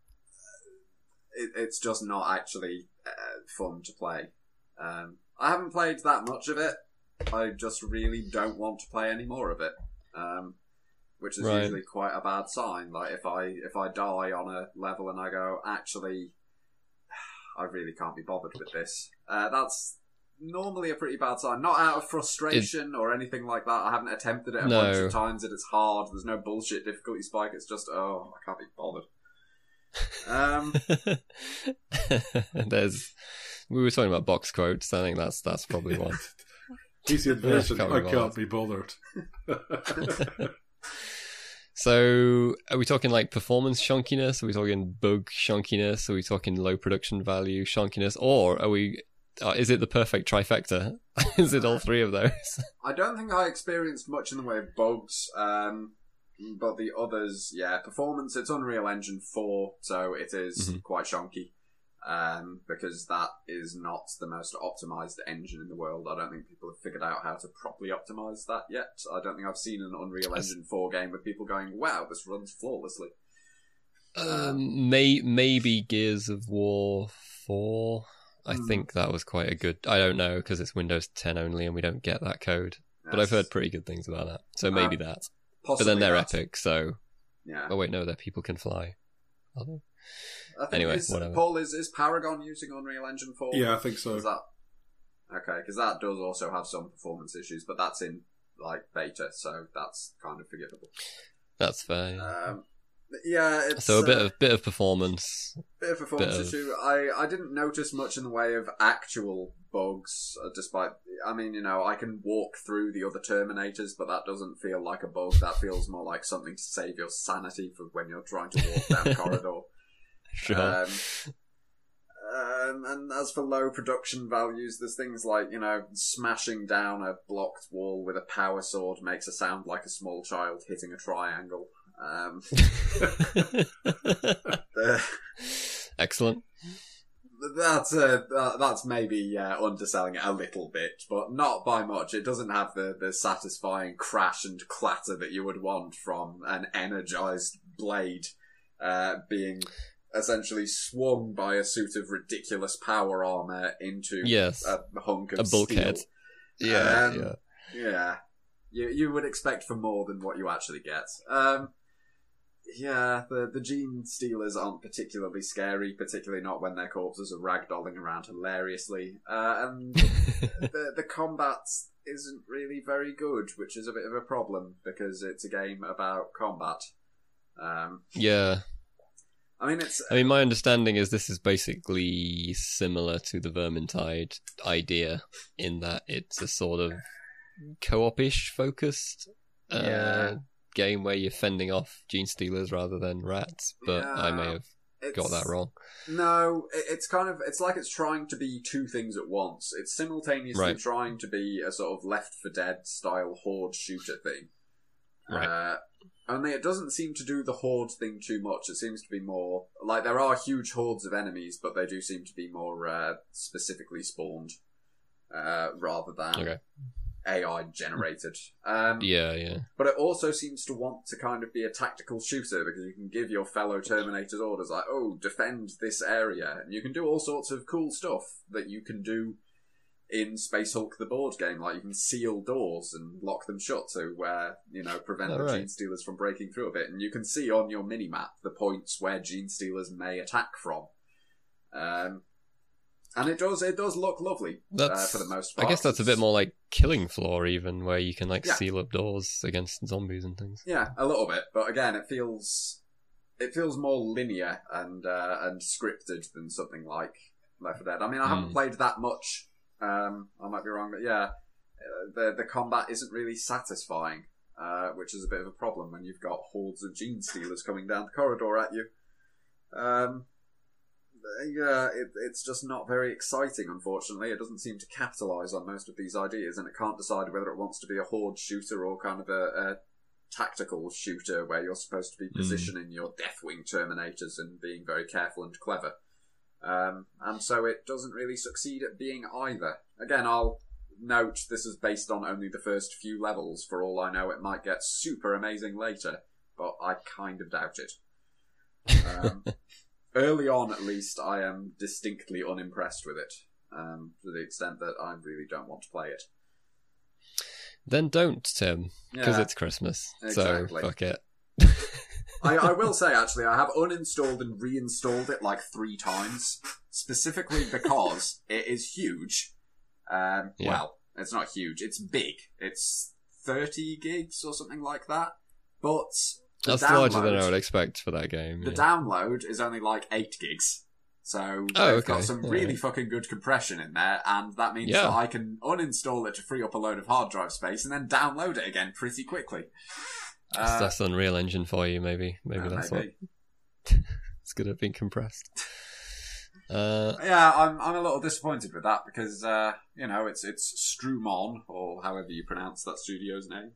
It's just not actually fun to play. I haven't played that much of it. I just really don't want to play any more of it, which is usually quite a bad sign. Like if I die on a level and I go, actually, I really can't be bothered with this. That's normally a pretty bad sign. Not out of frustration or anything like that. I haven't attempted it a bunch of times and it's hard. There's no bullshit difficulty spike. It's just, I can't be bothered. We were talking about box quotes. I think that's probably one. Easy version. I can't be bothered. So, are we talking like performance shonkiness? Are we talking bug shonkiness? Are we talking low production value shonkiness? Or are we? Is it the perfect trifecta? Is it all three of those? I don't think I experienced much in the way of bugs. But the others, yeah, performance. It's Unreal Engine 4, so it is quite shonky. Because that is not the most optimized engine in the world. I don't think people have figured out how to properly optimize that yet. I don't think I've seen an Unreal Engine 4 game with people going, wow, this runs flawlessly. Maybe Gears of War 4. I think that was quite a good... I don't know, because it's Windows 10 only and we don't get that code. Yes. But I've heard pretty good things about that. So maybe that. But then they're Epic, so... Yeah. Oh wait, no, they're People Can Fly. Are they? Anyway, whatever. Paul, is Paragon using Unreal Engine 4? Yeah, I think so. Okay, because that does also have some performance issues, but that's in beta, so that's kind of forgivable. That's fair. Yeah, it's so a bit of performance. Bit of performance issue. I didn't notice much in the way of actual bugs, despite. I mean, I can walk through the other Terminators, but that doesn't feel like a bug. That feels more like something to save your sanity for when you're trying to walk down a corridor. Sure. And as for low production values, there's things like, smashing down a blocked wall with a power sword makes a sound like a small child hitting a triangle. Excellent. That's maybe underselling it a little bit, but not by much. It doesn't have the satisfying crash and clatter that you would want from an energized blade being essentially swung by a suit of ridiculous power armor into a hunk of a bulkhead. Steel. Yeah. You would expect for more than what you actually get. The Gene Stealers aren't particularly scary, particularly not when their corpses are ragdolling around hilariously. And the combat isn't really very good, which is a bit of a problem because it's a game about combat. I mean, my understanding is this is basically similar to the Vermintide idea in that it's a sort of co-op-ish focused game where you're fending off Gene Stealers rather than rats, but I may have got that wrong. No, it's like it's trying to be two things at once. It's simultaneously trying to be a sort of Left 4 Dead style horde shooter thing. Right. Only it doesn't seem to do the horde thing too much. It seems to be more... there are huge hordes of enemies, but they do seem to be more specifically spawned rather than AI generated. But it also seems to want to kind of be a tactical shooter because you can give your fellow Terminators orders like, defend this area. And you can do all sorts of cool stuff that you can do in Space Hulk the board game. Like you can seal doors and lock them shut to prevent the Gene Stealers from breaking through a bit. And you can see on your mini-map the points where Gene Stealers may attack from. And it does look lovely for the most part. I guess that's a bit more like Killing Floor, even, where you can seal up doors against zombies and things. Yeah, a little bit, but again, it feels more linear and scripted than something like Left 4 Dead. I mean, I haven't played that much. I might be wrong, but yeah, the combat isn't really satisfying, which is a bit of a problem when you've got hordes of gene stealers coming down the corridor at you. Yeah, it's just not very exciting, unfortunately. It doesn't seem to capitalise on most of these ideas, and it can't decide whether it wants to be a horde shooter or kind of a tactical shooter where you're supposed to be positioning your Deathwing Terminators and being very careful and clever. And so it doesn't really succeed at being either. Again, I'll note this is based on only the first few levels. For all I know, it might get super amazing later, but I kind of doubt it. Early on, at least, I am distinctly unimpressed with it, to the extent that I really don't want to play it. Then don't, Tim, because it's Christmas, exactly. So fuck it. I will say, actually, I have uninstalled and reinstalled it like 3 times, specifically because it is huge. Well, it's not huge, it's big. It's 30 gigs or something like that, but... That's larger than I would expect for that game. The download is only like 8 gigs. So they've got some really fucking good compression in there, and that means that I can uninstall it to free up a load of hard drive space and then download it again pretty quickly. That's Unreal Engine for you, maybe. Maybe that's what. It's good at being compressed. Yeah, I'm a little disappointed with that because it's Strumon, or however you pronounce that studio's name.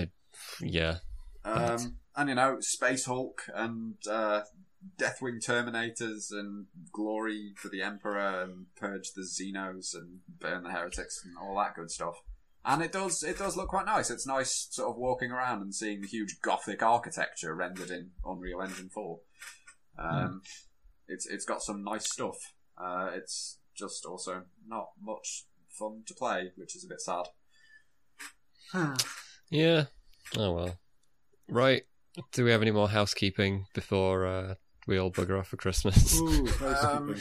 And Space Hulk and Deathwing Terminators and Glory for the Emperor and Purge the Xenos and Burn the Heretics and all that good stuff. And it does look quite nice. It's nice sort of walking around and seeing the huge gothic architecture rendered in Unreal Engine 4. It's got some nice stuff. It's just also not much fun to play, which is a bit sad. Yeah. Oh well. Right. Do we have any more housekeeping before we all bugger off for Christmas? Ooh, housekeeping.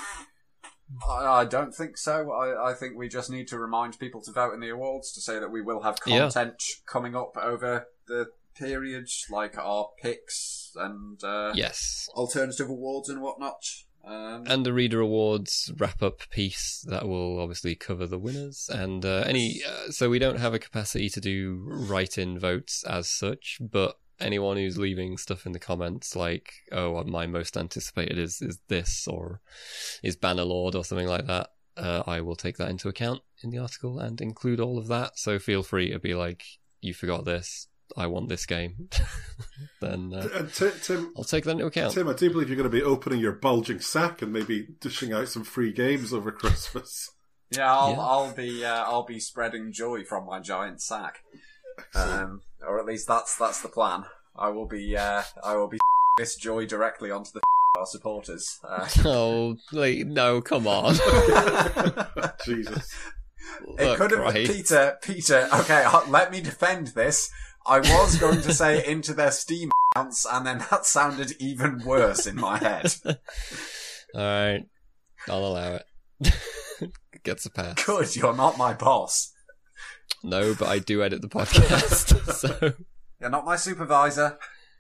I don't think so. I think we just need to remind people to vote in the awards, to say that we will have content coming up over the period, like our picks and alternative awards and whatnot. And the Reader Awards wrap-up piece that will obviously cover the winners. And so we don't have a capacity to do write-in votes as such, but anyone who's leaving stuff in the comments like, oh, my most anticipated is this, or is Bannerlord, or something like that, I will take that into account in the article and include all of that. So feel free to be like, you forgot this, I want this game. Then Tim, I'll take that into account. Tim, I do believe you're going to be opening your bulging sack and maybe dishing out some free games over Christmas. Yeah, I'll be spreading joy from my giant sack. Or at least that's the plan. I will be this joy directly onto the our supporters. Oh, no, come on. Jesus. It could have Peter. Okay, let me defend this. I was going to say into their Steam accounts, and then that sounded even worse in my head. All right, I'll allow it. Gets a pass. Good, you're not my boss. No, but I do edit the podcast, so... You're not my supervisor.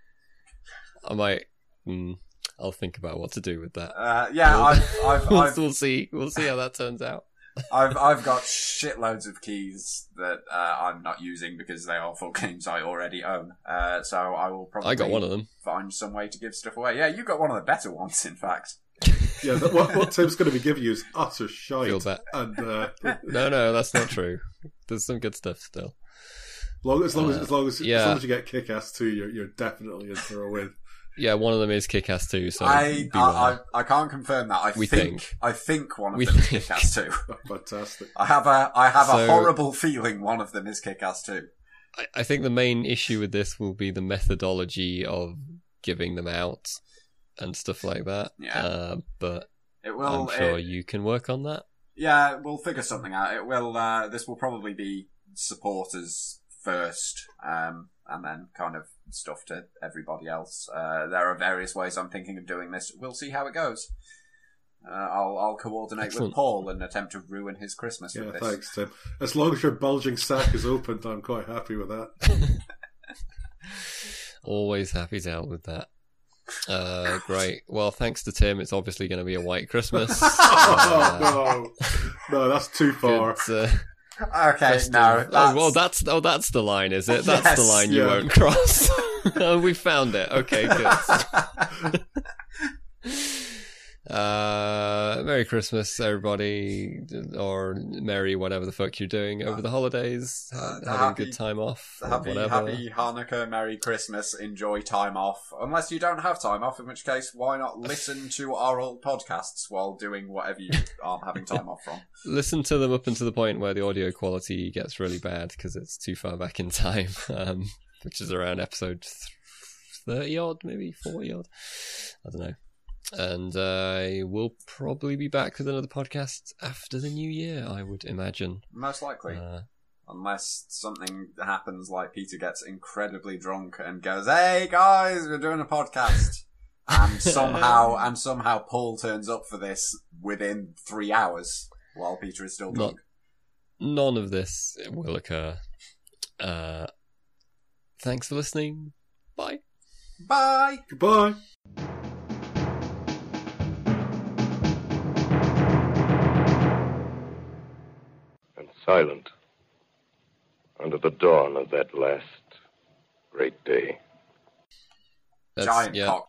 I might... I'll think about what to do with that. We'll see. We'll see how that turns out. I've got shitloads of keys that I'm not using because they are full games I already own. So I will probably... I got one of them. Find some way to give stuff away. Yeah, you got one of the better ones, in fact. Yeah, what Tim's going to be giving you is utter shite. Feel bad. And, No, that's not true. There's some good stuff still. As long as you get Kick-Ass 2, you're definitely in for a win. Yeah, one of them is Kick-Ass 2, so I can't confirm that. I think one of them is Kick-Ass 2. Fantastic. I have a horrible feeling one of them is Kick-Ass 2. I think the main issue with this will be the methodology of giving them out and stuff like that. Yeah. But I'm sure you can work on that. Yeah, we'll figure something out. It will. This will probably be supporters first, and then kind of stuff to everybody else. There are various ways I'm thinking of doing this. We'll see how it goes. I'll coordinate Excellent. with Paul and attempt to ruin his Christmas Yeah, with this. thanks, Tim. As long as your bulging sack is opened, I'm quite happy with that. Always happy to help with that. Great. Well, thanks to Tim, it's obviously going to be a white Christmas. Oh, no, that's too far. Good, Okay, festive- no. That's... that's the line, is it? That's the Yes. line you Yeah. won't cross. Oh, we found it. Okay, good. Merry Christmas, everybody, or Merry whatever the fuck you're doing over the holidays. Having a happy- good time off, or Happy whatever. Hanukkah, Merry Christmas, enjoy time off. Unless you don't have time off, in which case, why not listen to our old podcasts while doing whatever you aren't having time off from? Listen to them up until the point where the audio quality gets really bad because it's too far back in time, which is around episode 30 odd, maybe 40 odd. I don't know. And I will probably be back with another podcast after the new year, I would imagine. Most likely. Unless something happens like Peter gets incredibly drunk and goes, "Hey guys, we're doing a podcast." And somehow Paul turns up for this within 3 hours while Peter is still drunk. None of this will occur. Thanks for listening. Bye. Bye! Goodbye. And silent under the dawn of that last great day. Giant yeah. cock